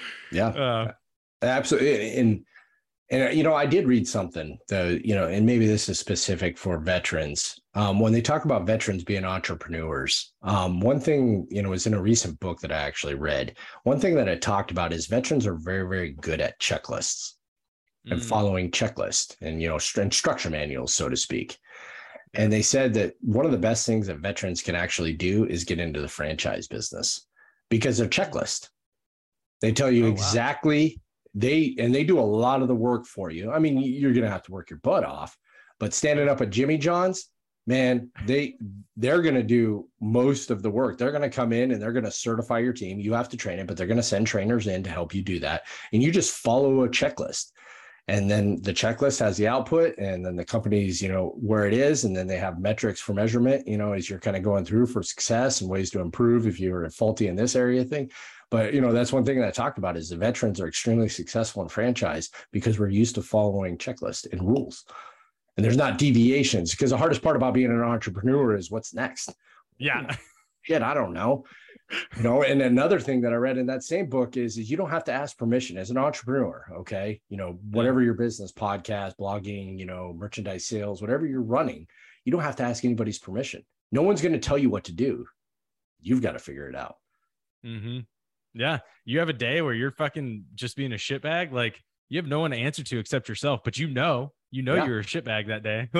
Yeah, absolutely. And I did read something that, and maybe this is specific for veterans. When they talk about veterans being entrepreneurs, one thing, was in a recent book that I actually read. One thing that it talked about is veterans are very, very good at checklists and following checklists and, instruction manuals, so to speak. And they said that one of the best things that veterans can actually do is get into the franchise business, because they're checklist. They tell you exactly, they do a lot of the work for you. I mean, you're going to have to work your butt off, but standing up at Jimmy John's, man, they're going to do most of the work. They're going to come in and they're going to certify your team. You have to train it, but they're going to send trainers in to help you do that. And you just follow a checklist. And then the checklist has the output, and then the company's, where it is. And then they have metrics for measurement, as you're kind of going through for success and ways to improve if you're faulty in this area thing. But, that's one thing that I talked about is the veterans are extremely successful in franchise because we're used to following checklists and rules. And there's not deviations, because the hardest part about being an entrepreneur is what's next.
Yeah.
Shit, I don't know. And another thing that I read in that same book is you don't have to ask permission as an entrepreneur. Okay. Whatever your business, podcast, blogging, merchandise sales, whatever you're running, you don't have to ask anybody's permission. No one's going to tell you what to do. You've got to figure it out.
Mm-hmm. Yeah. You have a day where you're fucking just being a shitbag. Like, you have no one to answer to except yourself, but you're a shitbag that day.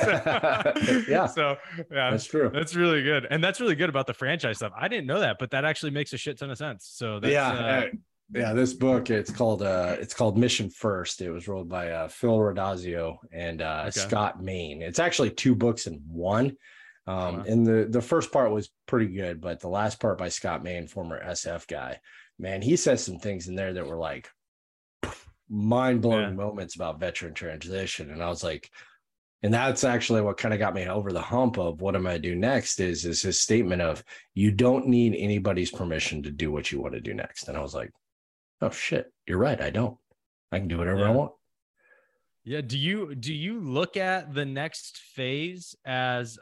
Yeah.
So yeah,
that's true.
That's really good. And that's really good about the franchise stuff. I didn't know that, but that actually makes a shit ton of sense. So that's,
this book, it's called Mission First. It was wrote by Phil Rodazio and Scott Main. It's actually two books in one. And the first part was pretty good, but the last part by Scott Main, former SF guy, man, he says some things in there that were like mind-blowing moments about veteran transition. And I was like, and that's actually what kind of got me over the hump of what am I do next is his statement of, you don't need anybody's permission to do what you want to do next. And I was like, oh shit, you're right. I can do whatever I want.
Yeah. Do you look at the next phase as,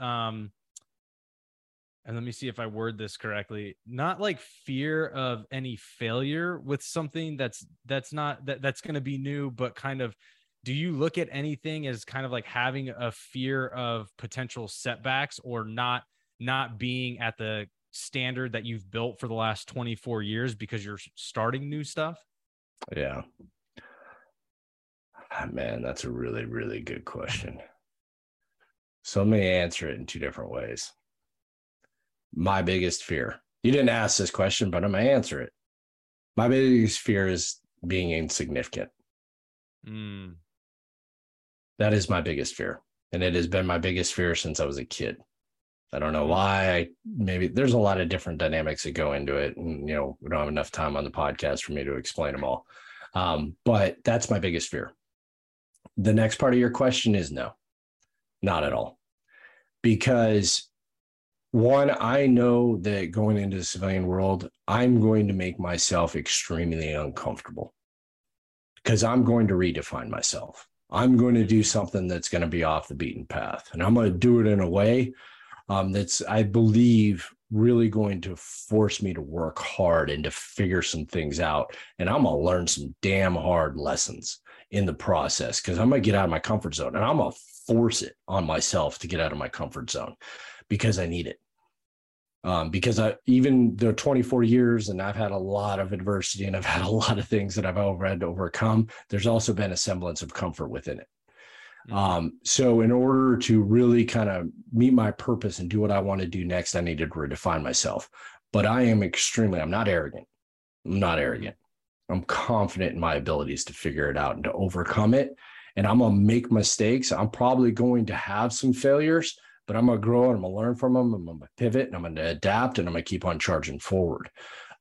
and let me see if I word this correctly, not like fear of any failure with something that's going to be new, but kind of, do you look at anything as kind of like having a fear of potential setbacks or not being at the standard that you've built for the last 24 years because you're starting new stuff?
Yeah. Man, that's a really, really good question. So let me answer it in two different ways. My biggest fear. You didn't ask this question, but I'm going to answer it. My biggest fear is being insignificant. That is my biggest fear. And it has been my biggest fear since I was a kid. I don't know why. Maybe there's a lot of different dynamics that go into it. And, we don't have enough time on the podcast for me to explain them all. But that's my biggest fear. The next part of your question is no, not at all. Because one, I know that going into the civilian world, I'm going to make myself extremely uncomfortable because I'm going to redefine myself. I'm going to do something that's going to be off the beaten path. And I'm going to do it in a way that's, I believe, really going to force me to work hard and to figure some things out. And I'm going to learn some damn hard lessons in the process, because I'm going to get out of my comfort zone, and I'm going to force it on myself to get out of my comfort zone because I need it. Because even the 24 years, and I've had a lot of adversity, and I've had a lot of things that I've had to overcome, there's also been a semblance of comfort within it. So in order to really kind of meet my purpose and do what I want to do next, I needed to redefine myself. But I'm not arrogant. I'm confident in my abilities to figure it out and to overcome it. And I'm going to make mistakes. I'm probably going to have some failures, but I'm going to grow and I'm going to learn from them. I'm going to pivot and I'm going to adapt and I'm going to keep on charging forward.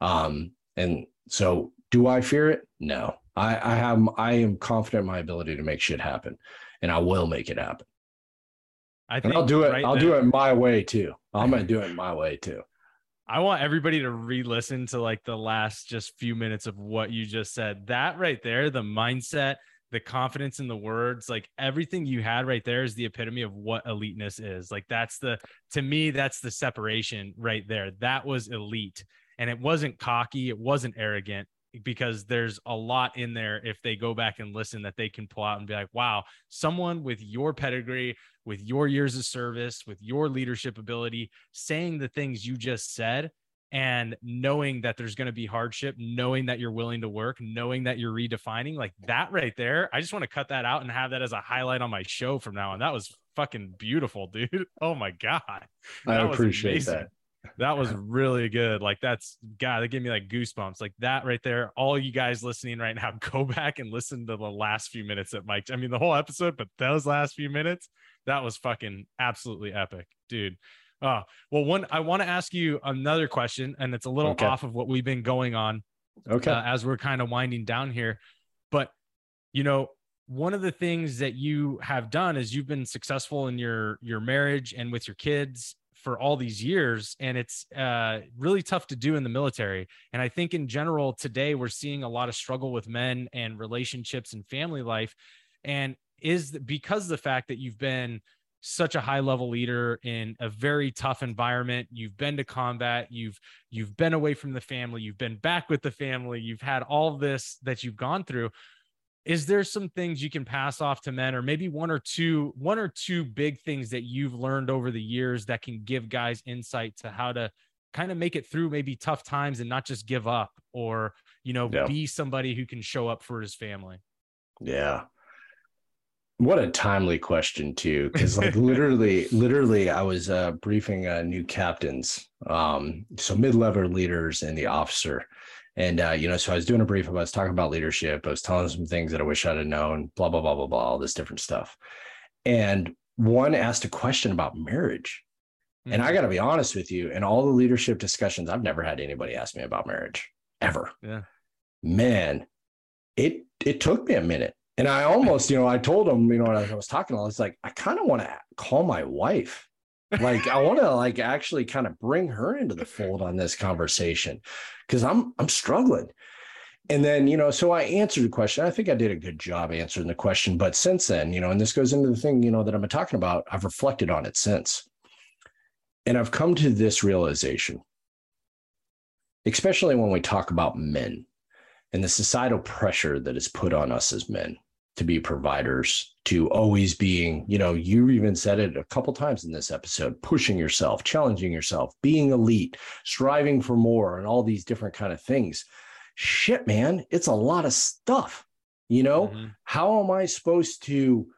And so do I fear it? No, I am confident in my ability to make shit happen, and I will make it happen. I'll do it. I'll do it my way too. I'm going to do it my way too.
I want everybody to re-listen to like the last just few minutes of what you just said. That right there, the mindset, the confidence in the words, like everything you had right there is the epitome of what eliteness is. Like to me, that's the separation right there. That was elite, and it wasn't cocky. It wasn't arrogant, because there's a lot in there, if they go back and listen, that they can pull out and be like, wow, someone with your pedigree, with your years of service, with your leadership ability, saying the things you just said, and knowing that there's going to be hardship, knowing that you're willing to work, knowing that you're redefining, like that right there. I just want to cut that out and have that as a highlight on my show from now on. That was fucking beautiful, dude. Oh my God.
I appreciate that.
That was really good. Like that gave me like goosebumps. Like that right there. All you guys listening right now, go back and listen to the last few minutes that Mike, I mean, the whole episode, but those last few minutes, that was fucking absolutely epic, dude. Well, I want to ask you another question, and it's a little off of what we've been going on as we're kind of winding down here. But, you know, one of the things that you have done is you've been successful in your marriage and with your kids for all these years. And it's really tough to do in the military. And I think in general, today, we're seeing a lot of struggle with men and relationships and family life. And because of the fact that you've been such a high level leader in a very tough environment, you've been to combat, you've been away from the family, you've been back with the family, you've had all this that you've gone through. Is there some things you can pass off to men, or maybe one or two big things that you've learned over the years that can give guys insight to how to kind of make it through maybe tough times and not just give up, or, be somebody who can show up for his family?
Yeah. What a timely question too. Cause like literally I was briefing new captains. So mid-level leaders and the officer. And, so I was doing a brief. I was talking about leadership. I was telling them some things that I wish I'd have known, blah, blah, blah, blah, blah, all this different stuff. And one asked a question about marriage. Mm-hmm. And I got to be honest with you, in all the leadership discussions, I've never had anybody ask me about marriage ever. Yeah, man, it took me a minute. And I almost, I told him, when I was talking, I was like, I kind of want to call my wife. Like, I want to actually kind of bring her into the fold on this conversation, because I'm struggling. And then, so I answered the question. I think I did a good job answering the question. But since then, and this goes into the thing, that I'm talking about, I've reflected on it since. And I've come to this realization, especially when we talk about men and the societal pressure that is put on us as men to be providers, to always being, you even said it a couple times in this episode, pushing yourself, challenging yourself, being elite, striving for more, and all these different kind of things. Shit, man, it's a lot of stuff. Mm-hmm. How am I supposed to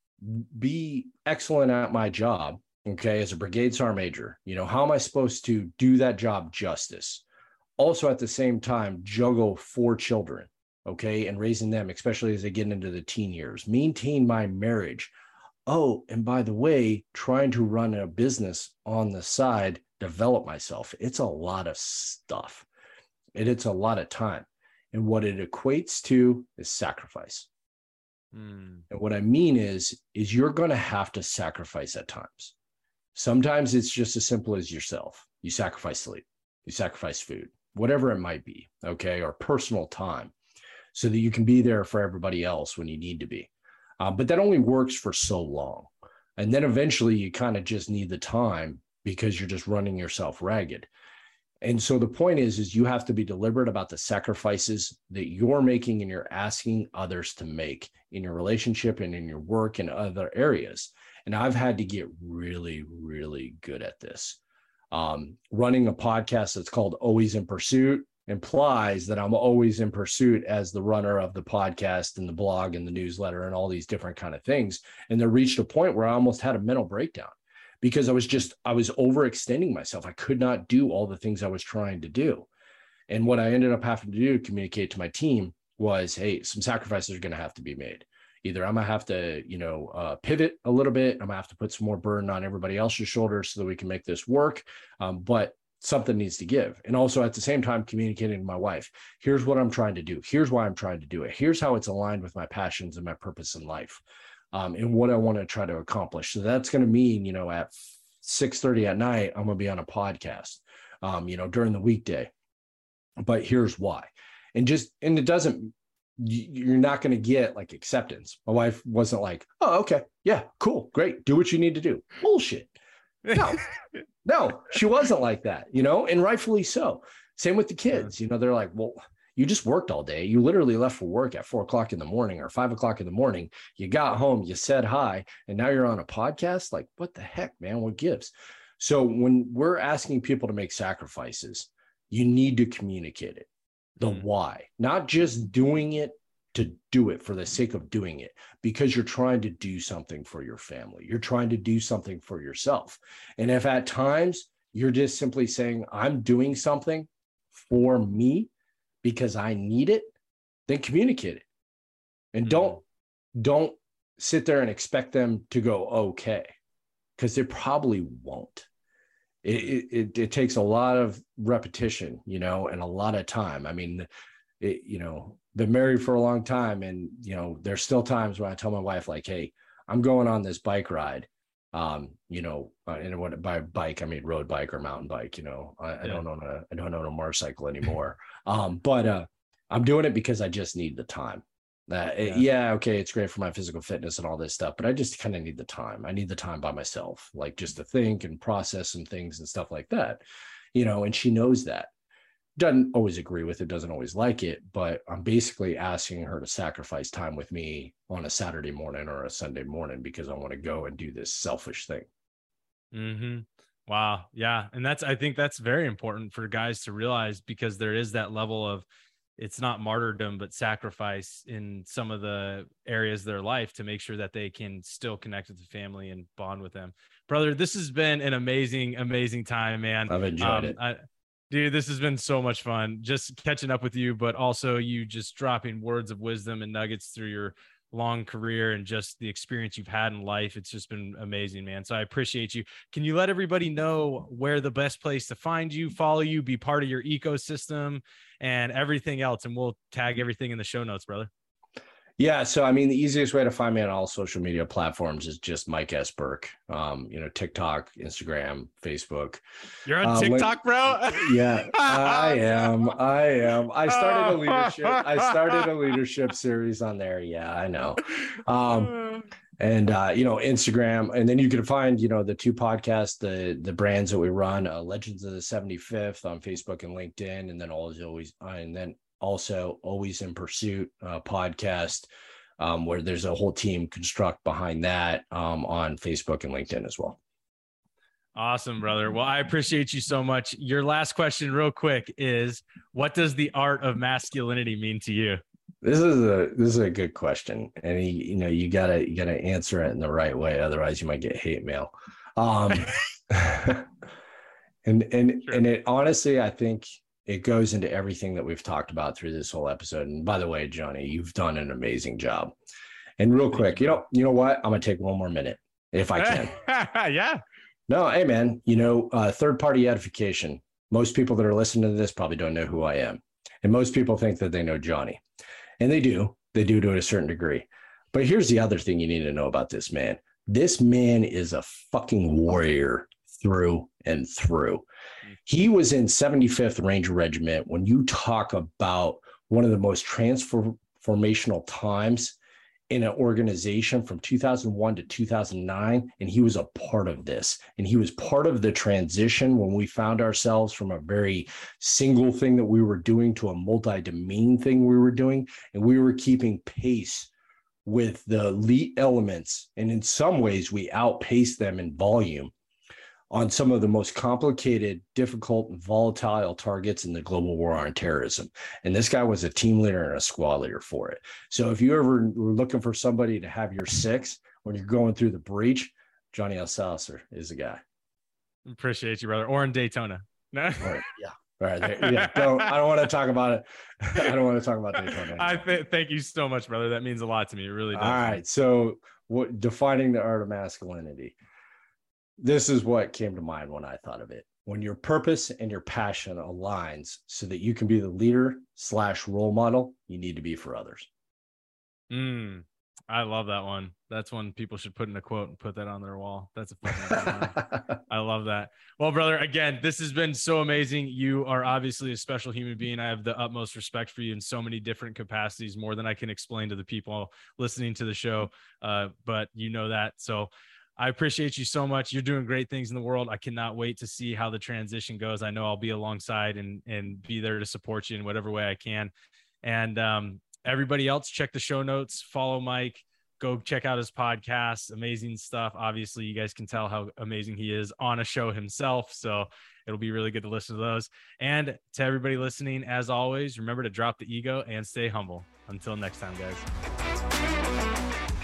be excellent at my job? Okay, as a brigade sergeant major, how am I supposed to do that job justice? Also, at the same time, juggle 4 children. Okay. And raising them, especially as they get into the teen years, maintain my marriage. Oh, and by the way, trying to run a business on the side, develop myself. It's a lot of stuff. It's a lot of time. And what it equates to is sacrifice. And what I mean is you're going to have to sacrifice at times. Sometimes it's just as simple as yourself. You sacrifice sleep, you sacrifice food, whatever it might be. Okay. Or personal time, so that you can be there for everybody else when you need to be. But that only works for so long. And then eventually you kind of just need the time because you're just running yourself ragged. And so the point is you have to be deliberate about the sacrifices that you're making and you're asking others to make in your relationship and in your work and other areas. And I've had to get really, really good at this. Running a podcast that's called Always in Pursuit implies that I'm always in pursuit as the runner of the podcast and the blog and the newsletter and all these different kind of things. And there reached a point where I almost had a mental breakdown because I was overextending myself. I could not do all the things I was trying to do. And what I ended up having to do to communicate to my team was, hey, some sacrifices are going to have to be made. Either I'm going to have to, pivot a little bit. I'm going to have to put some more burden on everybody else's shoulders so that we can make this work. But something needs to give. And also at the same time, communicating to my wife, here's what I'm trying to do. Here's why I'm trying to do it. Here's how it's aligned with my passions and my purpose in life, and what I want to try to accomplish. So that's going to mean, at 6:30 at night, I'm going to be on a podcast, during the weekday, but here's why. You're not going to get like acceptance. My wife wasn't like, oh, okay. Yeah, cool. Great. Do what you need to do. Bullshit. No, she wasn't like that, and rightfully so. Same with the kids, they're like, well, you just worked all day. You literally left for work at 4 o'clock in the morning or 5 o'clock in the morning. You got home, you said hi, and now you're on a podcast. Like, what the heck, man? What gives? So when we're asking people to make sacrifices, you need to communicate it, the why, not just doing it to do it for the sake of doing it, because you're trying to do something for your family. You're trying to do something for yourself. And if at times you're just simply saying, I'm doing something for me because I need it, then communicate it. And don't sit there and expect them to go, okay, because they probably won't. It takes a lot of repetition, and a lot of time. I mean, been married for a long time, and there's still times when I tell my wife, like, hey, I'm going on this bike ride, and what by bike I mean road bike or mountain bike. I don't own a motorcycle anymore, but I'm doing it because I just need the time. Okay, it's great for my physical fitness and all this stuff, but I just kind of need the time. I need the time by myself, like just to think and process some things and stuff like that, and she knows that. Doesn't always agree with it, doesn't always like it, but I'm basically asking her to sacrifice time with me on a Saturday morning or a Sunday morning because I want to go and do this selfish thing.
Mm-hmm. Wow. Yeah. And I think that's very important for guys to realize, because there is that level of, it's not martyrdom, but sacrifice in some of the areas of their life to make sure that they can still connect with the family and bond with them. Brother, this has been an amazing, amazing time, man.
I've enjoyed it.
Dude, this has been so much fun just catching up with you, but also you just dropping words of wisdom and nuggets through your long career and just the experience you've had in life. It's just been amazing, man. So I appreciate you. Can you let everybody know where the best place to find you, follow you, be part of your ecosystem and everything else? And we'll tag everything in the show notes, brother.
Yeah. So, I mean, the easiest way to find me on all social media platforms is just Mike S. Burke, TikTok, Instagram, Facebook.
You're on TikTok, bro?
Yeah, I am. I started a leadership series on there. Yeah, I know. And Instagram, and then you can find, the two podcasts, the brands that we run, Legends of the 75th on Facebook and LinkedIn, and then also Always in Pursuit podcast, where there's a whole team construct behind that, on Facebook and LinkedIn as well.
Awesome, brother. Well, I appreciate you so much. Your last question real quick is, what does the art of masculinity mean to you?
This is a good question. And you gotta answer it in the right way. Otherwise you might get hate mail. And it honestly, I think it goes into everything that we've talked about through this whole episode. And by the way, Johnny, you've done an amazing job. And real quick, you know what? I'm going to take one more minute if I can.
Yeah.
No, hey man, third-party edification. Most people that are listening to this probably don't know who I am. And most people think that they know Johnny. And they do to a certain degree. But here's the other thing you need to know about this man. This man is a fucking warrior through and through. He was in 75th Ranger Regiment. When you talk about one of the most transformational times in an organization from 2001 to 2009, and he was a part of this. And he was part of the transition when we found ourselves from a very single thing that we were doing to a multi-domain thing we were doing. And we were keeping pace with the elite elements. And in some ways, we outpaced them in volume on some of the most complicated, difficult, and volatile targets in the global war on terrorism. And this guy was a team leader and a squad leader for it. So if you ever were looking for somebody to have your six when you're going through the breach, Johnny Alsalcer is the guy.
Appreciate you, brother. Or in Daytona. No.
Right, yeah. All right. Yeah. I don't want to talk about it. I don't want to talk about Daytona.
Thank you so much, brother. That means a lot to me. It really does.
All right. So defining the art of masculinity. This is what came to mind when I thought of it. When your purpose and your passion aligns so that you can be the leader/role model you need to be for others.
I love that one. That's one people should put in a quote and put that on their wall. That's a fucking one. I love that. Well, brother, again, this has been so amazing. You are obviously a special human being. I have the utmost respect for you in so many different capacities, more than I can explain to the people listening to the show. But you know that. So I appreciate you so much. You're doing great things in the world. I cannot wait to see how the transition goes. I know I'll be alongside and be there to support you in whatever way I can. And everybody else, check the show notes, follow Mike, go check out his podcast. Amazing stuff. Obviously, you guys can tell how amazing he is on a show himself. So it'll be really good to listen to those. And to everybody listening, as always, remember to drop the ego and stay humble. Until next time, guys.